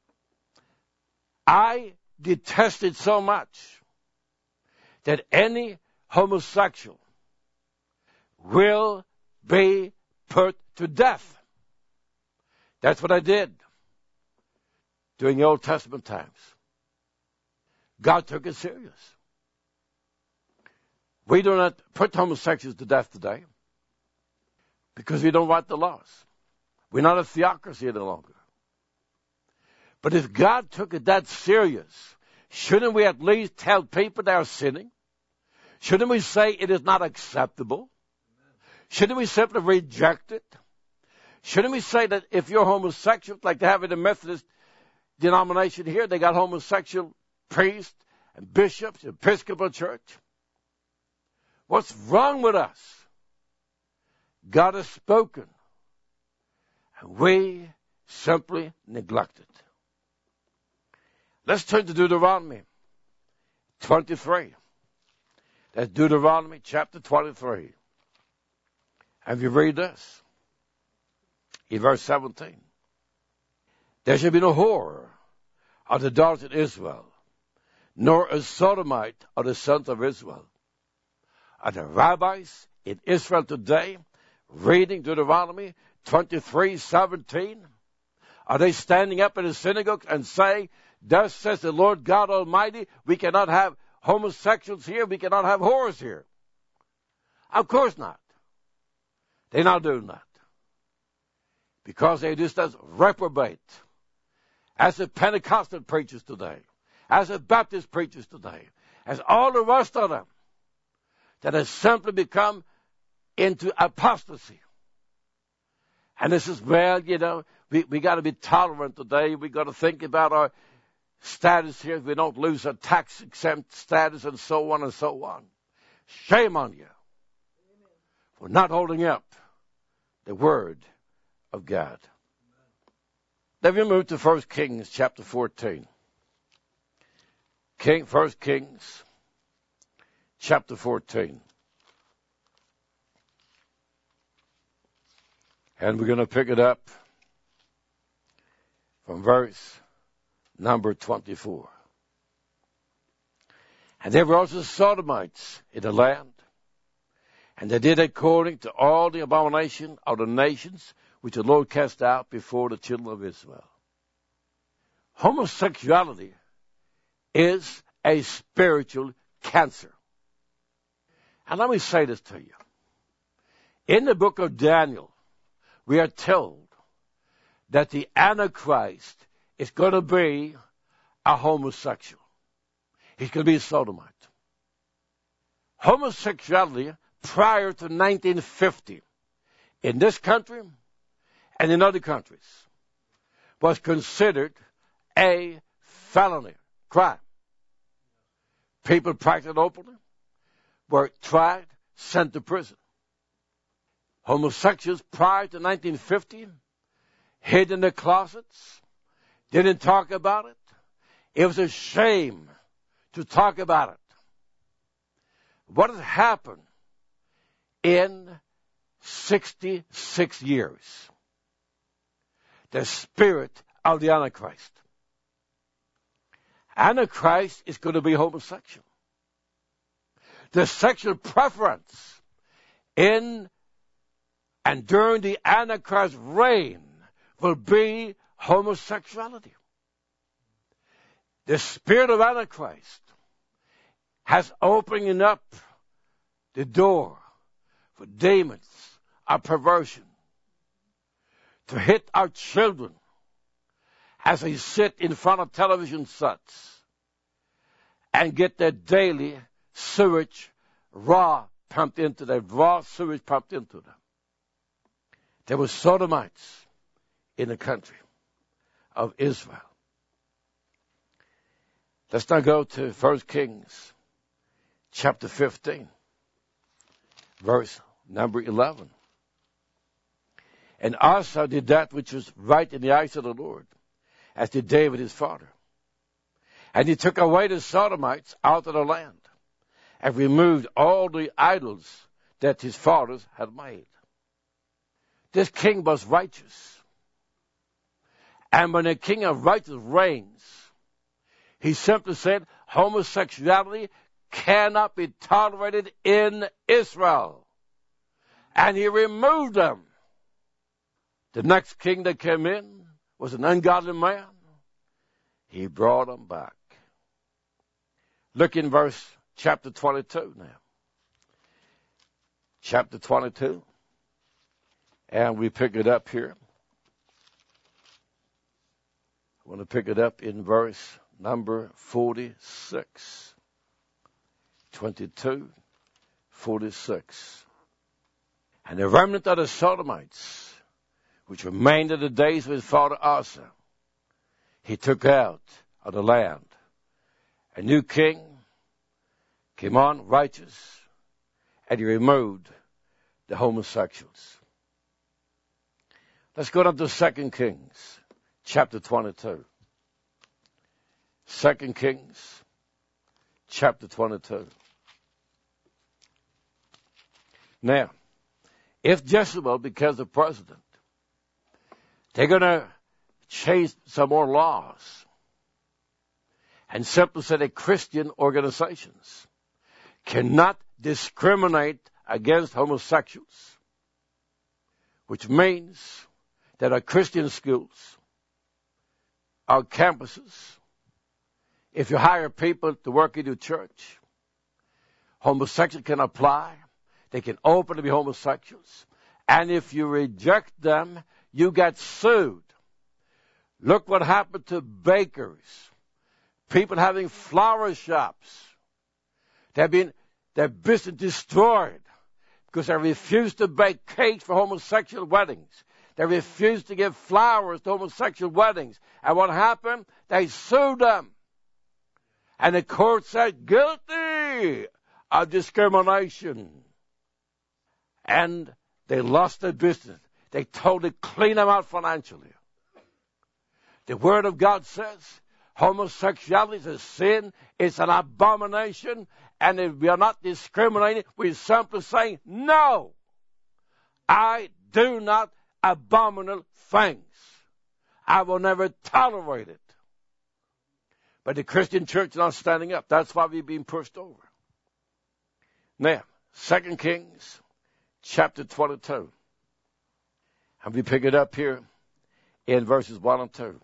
[SPEAKER 2] I detest it so much that any homosexual will be put to death. That's what I did during the Old Testament times. God took it serious. We do not put homosexuals to death today because we don't want the laws. We're not a theocracy any longer. But if God took it that serious, shouldn't we at least tell people they are sinning? Shouldn't we say it is not acceptable? Shouldn't we simply reject it? Shouldn't we say that if you're homosexual, like they have in the Methodist denomination here, they got homosexual priests and bishops, Episcopal Church? What's wrong with us? God has spoken, and we simply neglect it. Let's turn to Deuteronomy twenty-three. That's Deuteronomy chapter twenty-three. And you read this in verse seventeen. There shall be no whore of the daughters of Israel, nor a sodomite of the sons of Israel. Are the rabbis in Israel today reading Deuteronomy twenty-three seventeen? Are they standing up in the synagogue and saying, thus says the Lord God Almighty, we cannot have homosexuals here, we cannot have whores here. Of course not. They're not doing that. Because they're just as reprobate as the Pentecostal preachers today, as the Baptist preachers today, as all the rest of them that have simply become into apostasy. And this is, well, you know, we, we got to be tolerant today. We got to think about our status here. We don't lose our tax exempt status and so on and so on. Shame on you for not holding up the word of God. Then we move to First Kings chapter fourteen. King, First Kings chapter fourteen. And we're going to pick it up from verse number twenty-four. And there were also Sodomites in the land, and they did according to all the abomination of the nations which the Lord cast out before the children of Israel. Homosexuality is a spiritual cancer. And let me say this to you. In the book of Daniel, we are told that the Antichrist is going to be a homosexual. He's going to be a sodomite. Homosexuality prior to nineteen fifty in this country and in other countries was considered a felony crime. People practiced openly, were tried, sent to prison. Homosexuals prior to nineteen fifty hid in their closets, didn't talk about it. It was a shame to talk about it. What has happened in sixty-six years? The spirit of the Antichrist. Antichrist is going to be homosexual. The sexual preference in and during the Antichrist reign will be homosexuality. The spirit of Antichrist has opened up the door for demons of perversion to hit our children as they sit in front of television sets and get their daily sewage raw pumped into them, raw sewage pumped into them. There were sodomites in the country of Israel. Let's now go to First Kings chapter fifteen, verse number eleven. And Asa did that which was right in the eyes of the Lord, as did David his father. And he took away the Sodomites out of the land, and removed all the idols that his fathers had made. This king was righteous. And when a king of righteous reigns, he simply said, homosexuality cannot be tolerated in Israel. And he removed them. The next king that came in was an ungodly man. He brought them back. Look in verse chapter twenty-two now. Chapter twenty-two. And we pick it up here. I want to pick it up in verse number forty-six. twenty-two, forty-six. And the remnant of the Sodomites, which remained in the days of his father Asa, he took out of the land. A new king came on, righteous, and he removed the homosexuals. Let's go down to Second Kings, chapter twenty-two. Second Kings, chapter twenty-two. Now, if Jezebel becomes the president, they're going to change some more laws and simply say that Christian organizations cannot discriminate against homosexuals, which means that our Christian schools, our campuses, If you hire people to work in your church, homosexuals can apply. They can openly be homosexuals. And if you reject them, you get sued. Look what happened to bakers, people having flower shops. They've been, their business destroyed because they refused to bake cakes for homosexual weddings. They refused to give flowers to homosexual weddings. And what happened? They sued them. And the court said, guilty of discrimination. And they lost their business. They totally cleaned them out financially. The Word of God says homosexuality is a sin. It's an abomination. And if we are not discriminating, we're simply saying, no, I do not abominable things. I will never tolerate it. But the Christian church is not standing up. That's why we're being pushed over. Now, Second Kings, chapter twenty-two. And we pick it up here in verses one and two.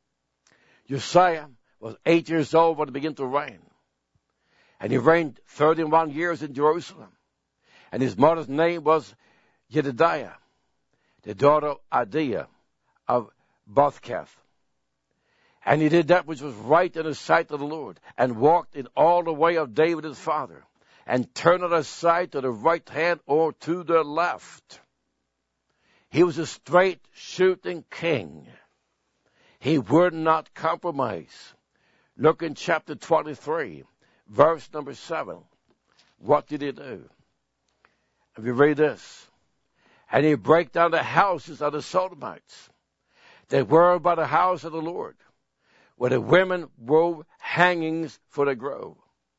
[SPEAKER 2] Uzziah was eight years old when it began to rain. And he reigned thirty-one years in Jerusalem. And his mother's name was Jedidiah, the daughter of Adiah of Bothkath. And he did that which was right in the sight of the Lord, and walked in all the way of David his father, and turned not aside to the right hand or to the left. He was a straight shooting king. He would not compromise. Look in chapter twenty-three, verse number seven. What did he do? If you read this, and he brake down the houses of the Sodomites. They were by the house of the Lord, where the women wove hangings for the grove.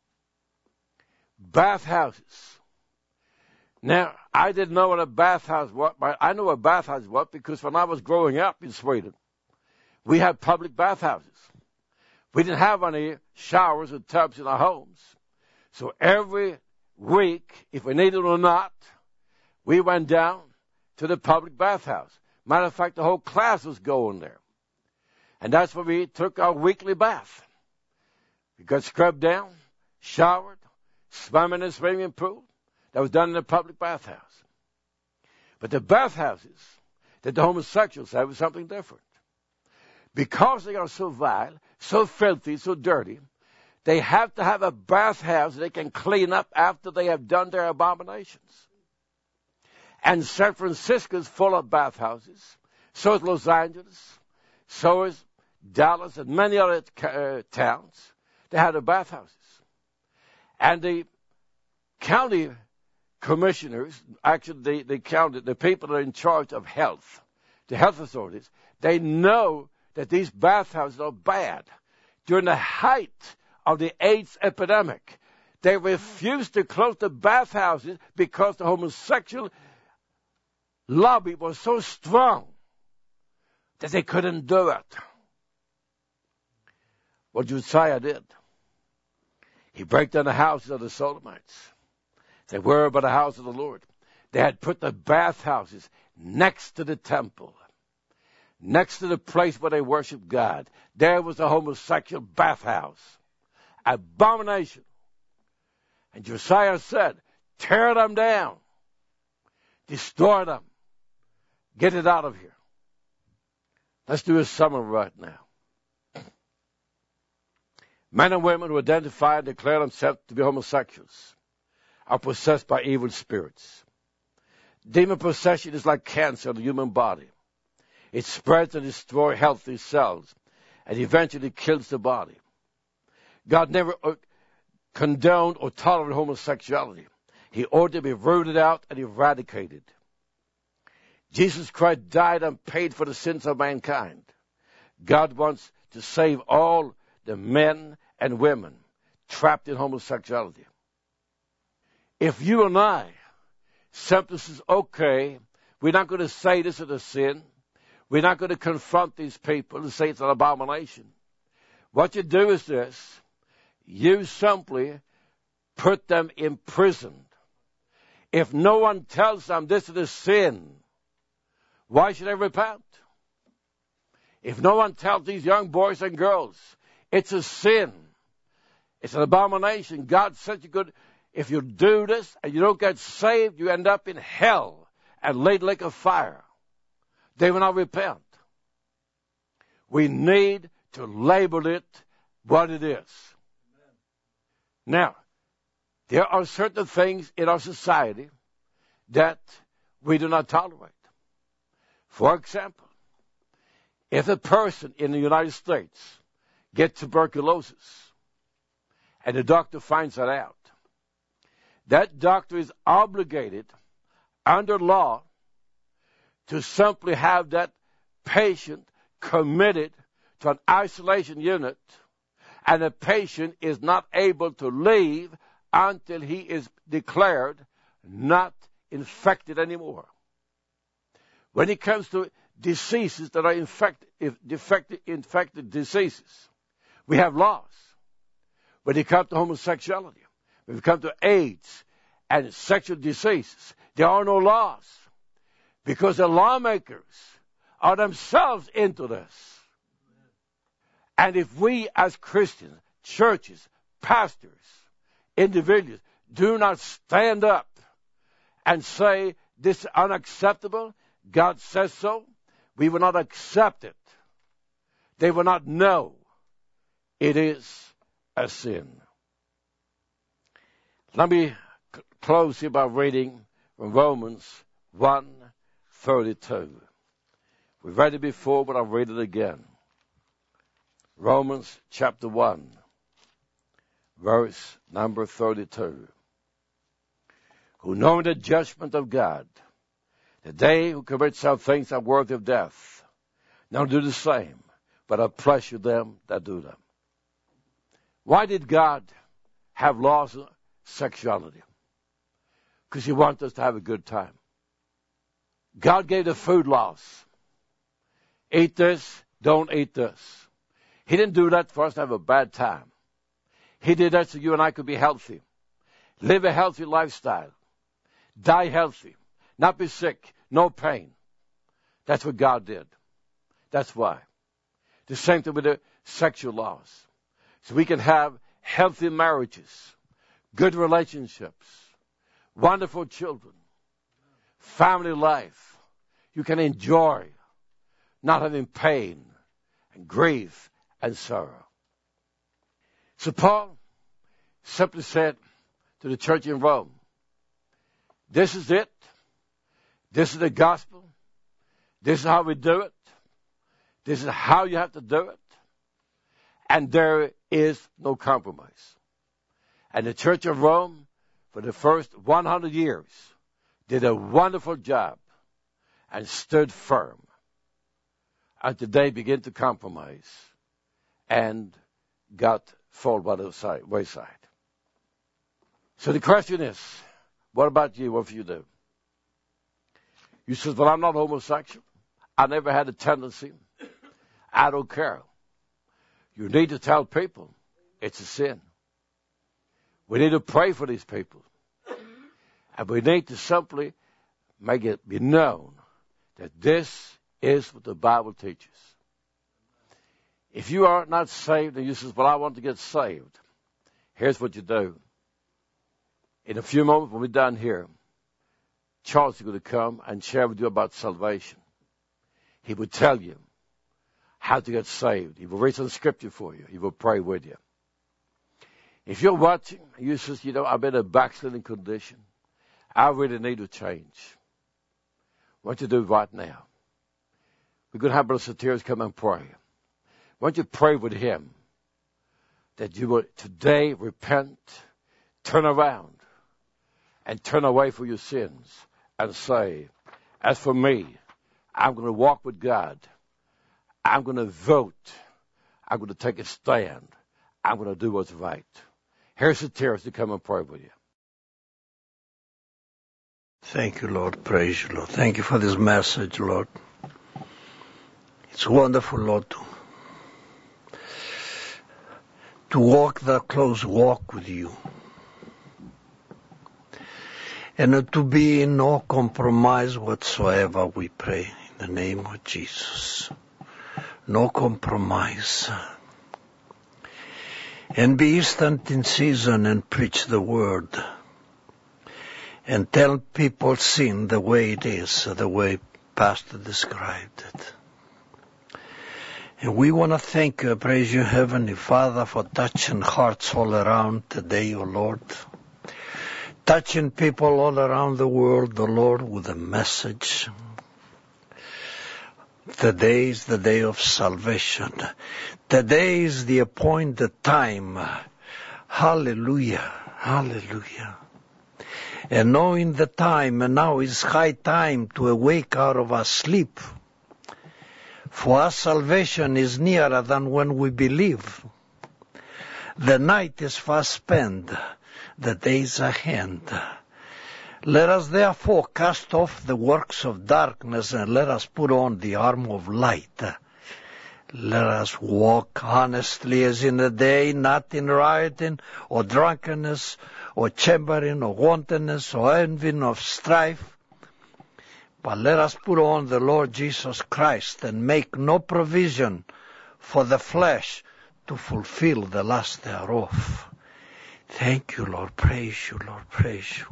[SPEAKER 2] Bathhouses. Now, I didn't know what a bathhouse was, but I know what a bathhouse was because when I was growing up in Sweden, we had public bathhouses. We didn't have any showers or tubs in our homes. So every week, if we needed it or not, we went down to the public bathhouse. Matter of fact, the whole class was going there. And that's where we took our weekly bath. We got scrubbed down, showered, swam in the swimming pool. That was done in a public bathhouse. But the bathhouses that the homosexuals have is something different. Because they are so vile, so filthy, so dirty, they have to have a bathhouse they can clean up after they have done their abominations. And San Francisco is full of bathhouses. So is Los Angeles. So is Dallas and many other uh, towns. They have the bathhouses. And the county commissioners, actually the, the county, the people that are in charge of health, the health authorities, they know that these bathhouses are bad. During the height of the AIDS epidemic, they refused to close the bathhouses because the homosexual lobby was so strong that they couldn't do it. What Uzziah did, he broke down the houses of the Sodomites. They were by the house of the Lord. They had put the bathhouses next to the temple, next to the place where they worshiped God. There was a homosexual bathhouse. Abomination. And Josiah said, tear them down. Destroy them. Get it out of here. Let's do a summary right now. Men and women who identify and declare themselves to be homosexuals are possessed by evil spirits. Demon possession is like cancer in the human body. It spreads and destroys healthy cells and eventually kills the body. God never condoned or tolerated homosexuality. He ought to be rooted out and eradicated. Jesus Christ died and paid for the sins of mankind. God wants to save all the men and women trapped in homosexuality. If you and I simply say, okay, we're not going to say this is a sin. We're not going to confront these people and say it's an abomination. What you do is this. You simply put them in prison. If no one tells them this is a sin, why should they repent? If no one tells these young boys and girls it's a sin, It's an abomination. God said you could, if you do this and you don't get saved, you end up in hell and laid like a fire. They will not repent. We need to label it what it is. Now, there are certain things in our society that we do not tolerate. For example, if a person in the United States gets tuberculosis and the doctor finds that out, that doctor is obligated under law to simply have that patient committed to an isolation unit, and the patient is not able to leave until he is declared not infected anymore. When it comes to diseases that are infected, infected, infected diseases, we have laws. When it comes to homosexuality, when it comes to AIDS and sexual diseases, there are no laws because the lawmakers are themselves into this. And if we as Christians, churches, pastors, individuals, do not stand up and say this is unacceptable, God says so, we will not accept it. They will not know it is a sin. Let me c- close here by reading from Romans one thirty-two. We've read it before, but I'll read it again. Romans chapter one, verse number thirty-two. Who knowing the judgment of God, that they who commit some things are worthy of death, not do the same, but oppress them that do them. Why did God have laws of sexuality? Because he wants us to have a good time. God gave the food laws. Eat this, don't eat this. He didn't do that for us to have a bad time. He did that so you and I could be healthy. Live a healthy lifestyle. Die healthy. Not be sick. No pain. That's what God did. That's why. The same thing with the sexual laws. So we can have healthy marriages, good relationships, wonderful children, family life. You can enjoy not having pain and grief and sorrow. So Paul simply said to the church in Rome, this is it. This is the gospel. This is how we do it. This is how you have to do it. And there is no compromise. And the church of Rome, for the first one hundred years, did a wonderful job and stood firm until they began to compromise and got fall by the side, wayside. So the question is, what about you? What do you do? You say, well, I'm not homosexual. I never had a tendency. I don't care. You need to tell people it's a sin. We need to pray for these people. And we need to simply make it be known that this is what the Bible teaches. If you are not saved and you say, well, I want to get saved, here's what you do. In a few moments when we're done here, Charles is going to come and share with you about salvation. He will tell you how to get saved. He will read some scripture for you. He will pray with you. If you're watching, you say, you know, I'm in a backsliding condition. I really need to change. What you do right now? We're going to have Brother Soterios come and pray. Why don't you pray with him that you will today repent, turn around, and turn away from your sins and say, as for me, I'm going to walk with God. I'm going to vote. I'm going to take a stand. I'm going to do what's right. Here's Soterios to come and pray with you.
[SPEAKER 3] Thank you, Lord. Praise you, Lord. Thank you for this message, Lord. It's wonderful, Lord, to, to walk that close walk with you. And to be in no compromise whatsoever, we pray, in the name of Jesus. No compromise. and be instant in season and preach the word and tell people sin the way it is, the way Pastor described it. And we want to thank you, praise you, Heavenly Father, for touching hearts all around today, O Lord. Touching people all around the world, O Lord, with a message. Today is the day of salvation. Today is the appointed time. Hallelujah, hallelujah. And knowing the time, and now is high time to awake out of our sleep. For our salvation is nearer than when we believe. The night is fast spent, the days are hand. Let us therefore cast off the works of darkness and let us put on the armor of light. Let us walk honestly as in the day, not in rioting or drunkenness or chambering or wantonness or envying or strife. But let us put on the Lord Jesus Christ and make no provision for the flesh to fulfill the lust thereof. Thank you, Lord. Praise you, Lord. Praise you.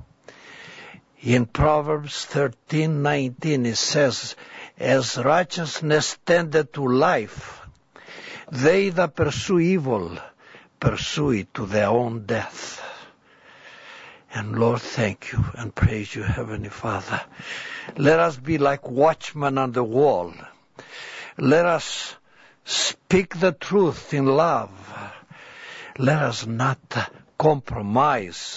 [SPEAKER 3] In Proverbs thirteen nineteen it says, as righteousness tendeth to life, they that pursue evil pursue it to their own death. And Lord, thank you and praise you, Heavenly Father. Let us be like watchmen on the wall. Let us speak the truth in love. Let us not compromise.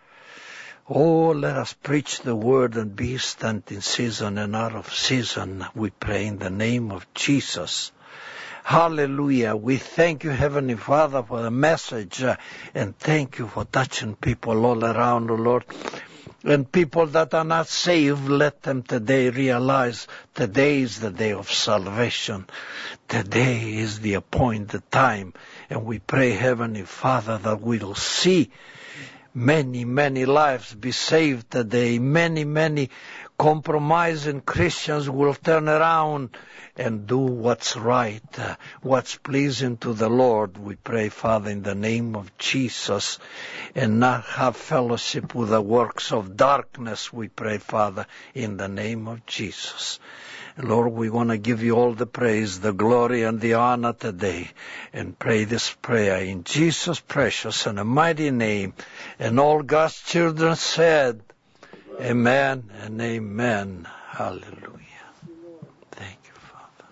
[SPEAKER 3] Oh, let us preach the word and be instant in season and out of season. We pray in the name of Jesus. Hallelujah. We thank you, Heavenly Father, for the message, uh, and thank you for touching people all around, oh Lord. And people that are not saved, let them today realize today is the day of salvation. Today is the appointed time. And we pray, Heavenly Father, that we'll see many, many lives be saved today. Many, many compromising Christians will turn around and do what's right, uh, what's pleasing to the Lord. We pray, Father, in the name of Jesus, and not have fellowship with the works of darkness. We pray, Father, in the name of Jesus. Lord, we want to give you all the praise, the glory, and the honor today, and pray this prayer in Jesus' precious and mighty name. And all God's children said, amen and amen. Hallelujah. Thank you, Father.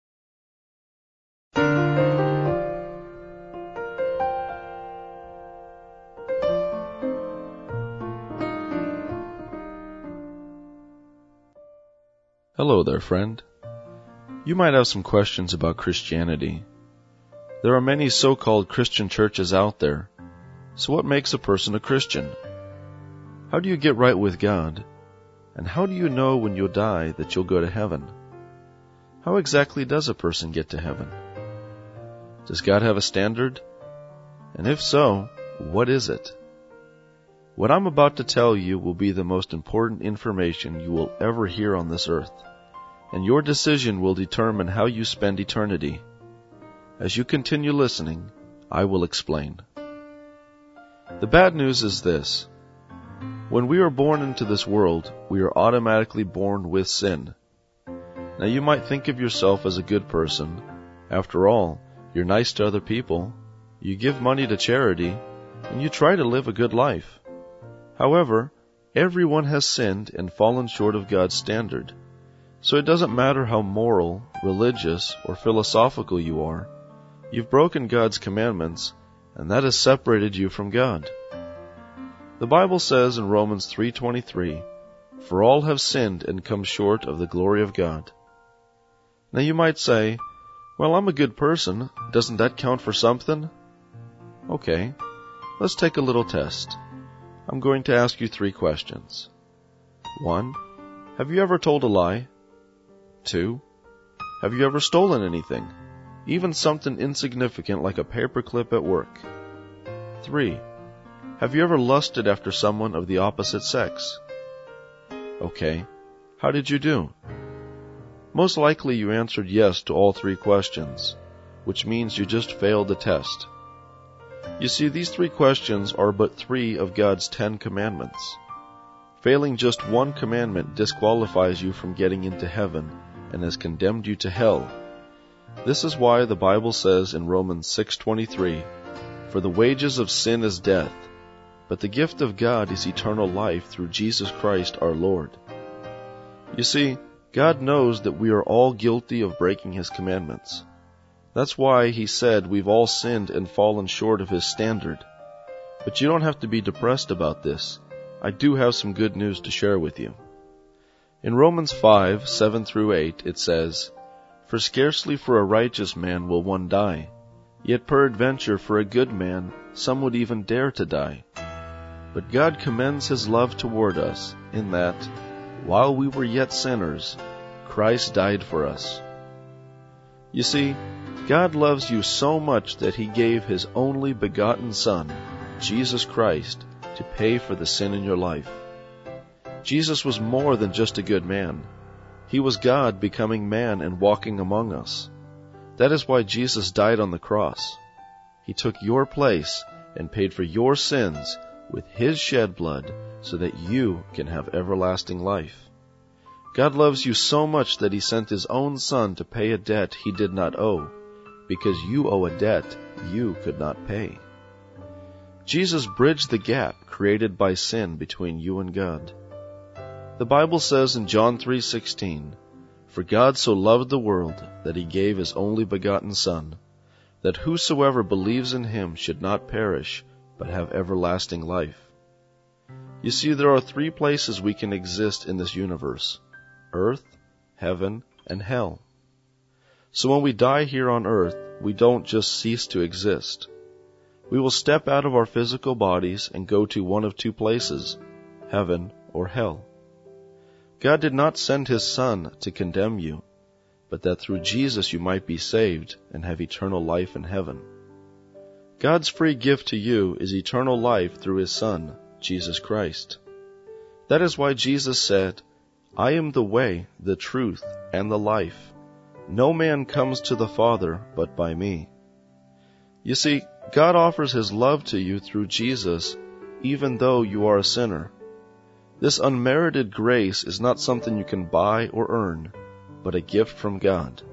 [SPEAKER 1] Hello there, friend. You might have some questions about Christianity. There are many so-called Christian churches out there. So what makes a person a Christian? How do you get right with God? And how do you know when you'll die that you'll go to heaven? How exactly does a person get to heaven? Does God have a standard? And if so, what is it? What I'm about to tell you will be the most important information you will ever hear on this earth, and your decision will determine how you spend eternity. As you continue listening, I will explain. The bad news is this. When we are born into this world, we are automatically born with sin. Now you might think of yourself as a good person. After all, you're nice to other people, you give money to charity, and you try to live a good life. However, everyone has sinned and fallen short of God's standard. So it doesn't matter how moral, religious, or philosophical you are. You've broken God's commandments, and that has separated you from God. The Bible says in Romans three twenty-three, "For all have sinned and come short of the glory of God." Now you might say, well, I'm a good person. Doesn't that count for something? Okay, let's take a little test. I'm going to ask you three questions. One, have you ever told a lie? Two, have you ever stolen anything, even something insignificant like a paperclip at work? Three, have you ever lusted after someone of the opposite sex? Okay, how did you do? Most likely you answered yes to all three questions, which means you just failed the test. You see, these three questions are but three of God's Ten Commandments. Failing just one commandment disqualifies you from getting into heaven and has condemned you to hell. This is why the Bible says in Romans six twenty-three, "For the wages of sin is death, but the gift of God is eternal life through Jesus Christ our Lord." You see, God knows that we are all guilty of breaking His commandments. That's why He said we've all sinned and fallen short of His standard. But you don't have to be depressed about this. I do have some good news to share with you. In Romans five, seven through eight, it says, "For scarcely for a righteous man will one die, yet peradventure for a good man some would even dare to die. But God commends His love toward us, in that, while we were yet sinners, Christ died for us." You see, God loves you so much that He gave His only begotten Son, Jesus Christ, to pay for the sin in your life. Jesus was more than just a good man. He was God becoming man and walking among us. That is why Jesus died on the cross. He took your place and paid for your sins with His shed blood so that you can have everlasting life. God loves you so much that He sent His own Son to pay a debt He did not owe, because you owe a debt you could not pay. Jesus bridged the gap created by sin between you and God. The Bible says in John three sixteen, "For God so loved the world that He gave His only begotten Son, that whosoever believes in Him should not perish, but have everlasting life." You see, there are three places we can exist in this universe: earth, heaven, and hell. So when we die here on earth, we don't just cease to exist. We will step out of our physical bodies and go to one of two places, heaven or hell. God did not send His Son to condemn you, but that through Jesus you might be saved and have eternal life in heaven. God's free gift to you is eternal life through His Son, Jesus Christ. That is why Jesus said, "I am the way, the truth, and the life. No man comes to the Father but by me." You see, God offers His love to you through Jesus, even though you are a sinner. This unmerited grace is not something you can buy or earn, but a gift from God.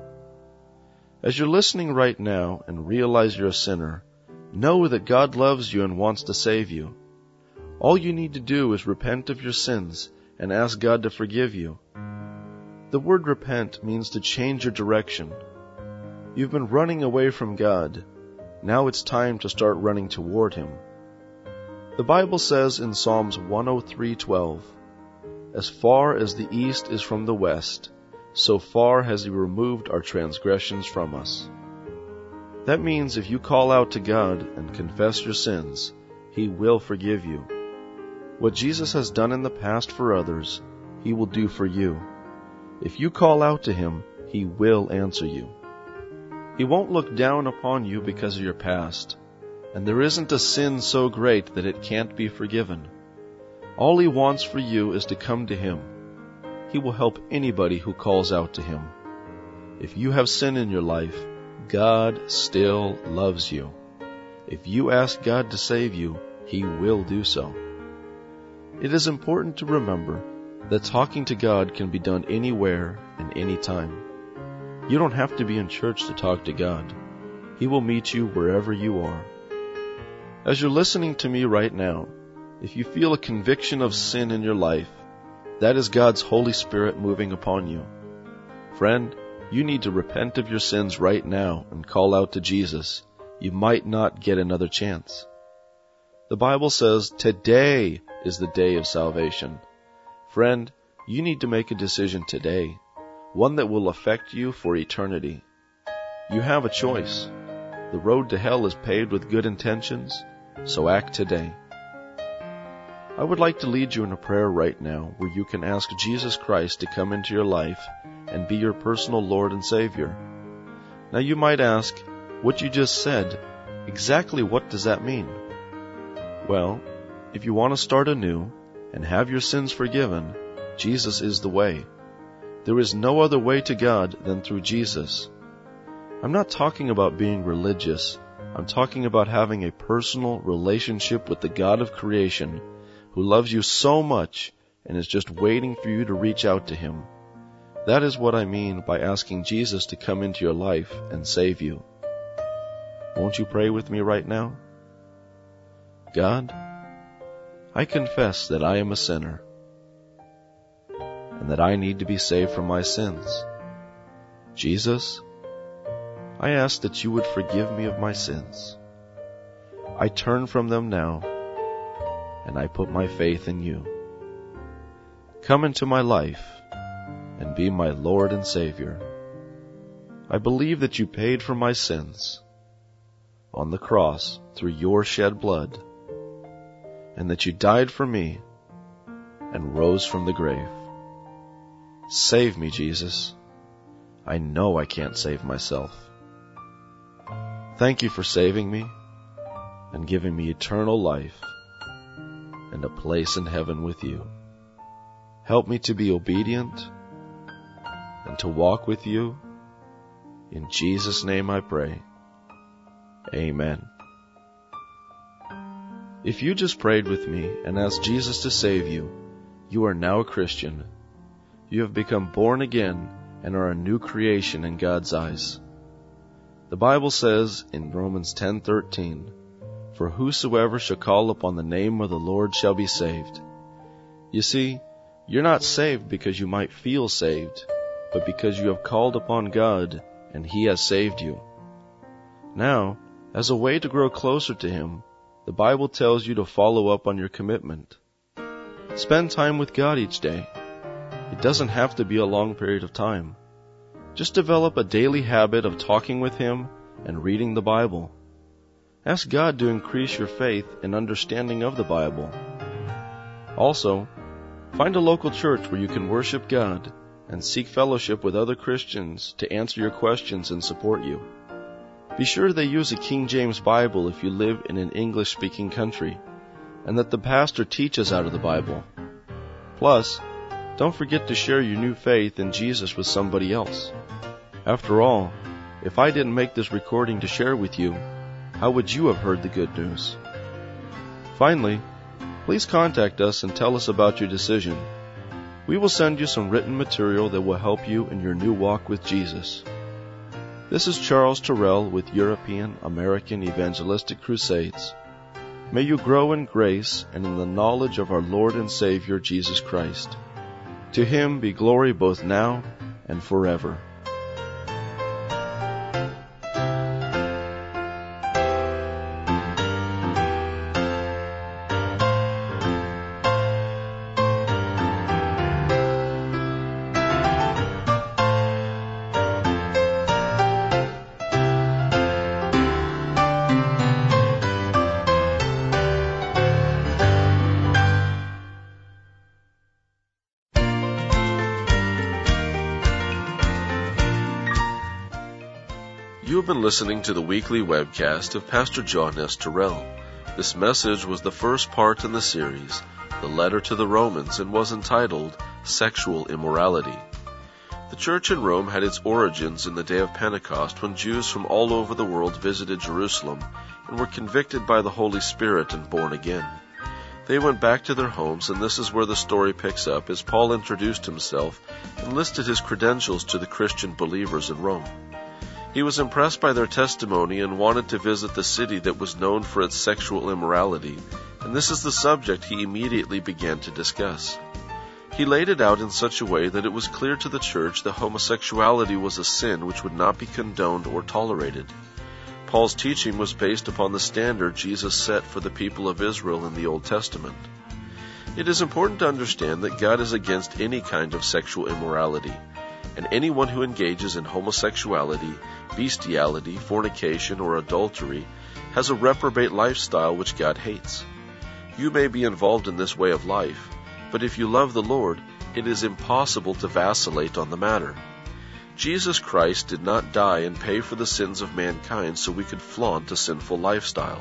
[SPEAKER 1] As you're listening right now and realize you're a sinner, know that God loves you and wants to save you. All you need to do is repent of your sins and ask God to forgive you. The word repent means to change your direction. You've been running away from God. Now it's time to start running toward Him. The Bible says in Psalms one oh three twelve, "As far as the east is from the west, so far has He removed our transgressions from us." That means if you call out to God and confess your sins, He will forgive you. What Jesus has done in the past for others, He will do for you. If you call out to Him, He will answer you. He won't look down upon you because of your past, and there isn't a sin so great that it can't be forgiven. All He wants for you is to come to Him. He will help anybody who calls out to Him. If you have sin in your life, God still loves you. If you ask God to save you, He will do so. It is important to remember that talking to God can be done anywhere and anytime. You don't have to be in church to talk to God. He will meet you wherever you are. As you're listening to me right now, if you feel a conviction of sin in your life, that is God's Holy Spirit moving upon you. Friend, you need to repent of your sins right now and call out to Jesus. You might not get another chance. The Bible says today is the day of salvation. Friend, you need to make a decision today, one that will affect you for eternity. You have a choice. The road to hell is paved with good intentions, so act today. I would like to lead you in a prayer right now where you can ask Jesus Christ to come into your life and be your personal Lord and Savior. Now you might ask, what you just said, exactly what does that mean? Well, if you want to start anew and have your sins forgiven, Jesus is the way. There is no other way to God than through Jesus. I'm not talking about being religious, I'm talking about having a personal relationship with the God of creation who loves you so much and is just waiting for you to reach out to Him. That is what I mean by asking Jesus to come into your life and save you. Won't you pray with me right now? God, I confess that I am a sinner and that I need to be saved from my sins. Jesus, I ask that you would forgive me of my sins. I turn from them now, and I put my faith in you. Come into my life and be my Lord and Savior. I believe that you paid for my sins on the cross through your shed blood, and that you died for me and rose from the grave. Save me, Jesus. I know I can't save myself. Thank you for saving me and giving me eternal life and a place in heaven with you. Help me to be obedient and to walk with you. In Jesus' name I pray. Amen. If you just prayed with me and asked Jesus to save you, you are now a Christian. You have become born again and are a new creation in God's eyes. The Bible says in Romans ten thirteen, "For whosoever shall call upon the name of the Lord shall be saved." You see, you're not saved because you might feel saved, but because you have called upon God and He has saved you. Now, as a way to grow closer to Him, the Bible tells you to follow up on your commitment. Spend time with God each day. It doesn't have to be a long period of time. Just develop a daily habit of talking with Him and reading the Bible. Ask God to increase your faith and understanding of the Bible. Also, find a local church where you can worship God and seek fellowship with other Christians to answer your questions and support you. Be sure they use a King James Bible if you live in an English-speaking country, and that the pastor teaches out of the Bible. Plus, don't forget to share your new faith in Jesus with somebody else. After all, if I didn't make this recording to share with you, how would you have heard the good news? Finally, please contact us and tell us about your decision. We will send you some written material that will help you in your new walk with Jesus. This is Charles Terrell with European American Evangelistic Crusades. May you grow in grace and in the knowledge of our Lord and Savior Jesus Christ. To Him be glory both now and forever. You have been listening to the weekly webcast of Pastor John S. Terrell. This message was the first part in the series, The Letter to the Romans, and was entitled Sexual Immorality. The church in Rome had its origins in the day of Pentecost, when Jews from all over the world visited Jerusalem and were convicted by the Holy Spirit and born again. They went back to their homes, and this is where the story picks up as Paul introduced himself and listed his credentials to the Christian believers in Rome. He was impressed by their testimony and wanted to visit the city that was known for its sexual immorality, and this is the subject he immediately began to discuss. He laid it out in such a way that it was clear to the church that homosexuality was a sin which would not be condoned or tolerated. Paul's teaching was based upon the standard Jesus set for the people of Israel in the Old Testament. It is important to understand that God is against any kind of sexual immorality, and anyone who engages in homosexuality, bestiality, fornication, or adultery has a reprobate lifestyle which God hates. You may be involved in this way of life, but if you love the Lord, it is impossible to vacillate on the matter. Jesus Christ did not die and pay for the sins of mankind so we could flaunt a sinful lifestyle.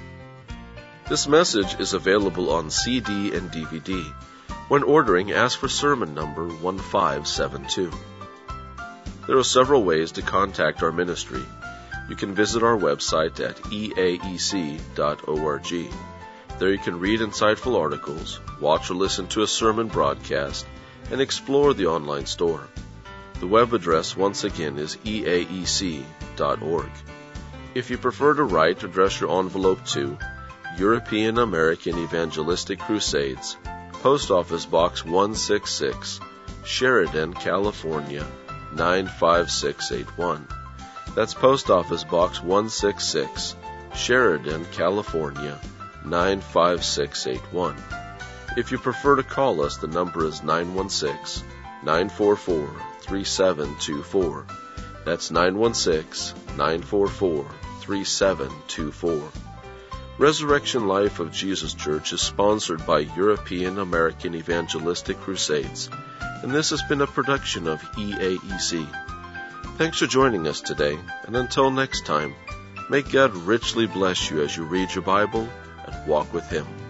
[SPEAKER 1] This message is available on C D and D V D. When ordering, ask for sermon number one five seven two. There are several ways to contact our ministry. you can visit our website at e a e c dot org. There you can read insightful articles, watch or listen to a sermon broadcast, and explore the online store. The web address once again is e a e c dot org. If you prefer to write, address your envelope to European American Evangelistic Crusades, Post Office Box one sixty-six, Sheridan, California, nine five six eight one. That's Post Office Box one sixty-six, Sheridan, California, nine five six eight one. If you prefer to call us, the number is nine one six, nine four four, three seven two four. That's nine one six, nine four four, three seven two four. Resurrection Life of Jesus Church is sponsored by European American Evangelistic Crusades, and this has been a production of E A E C. Thanks for joining us today, and until next time, may God richly bless you as you read your Bible and walk with Him.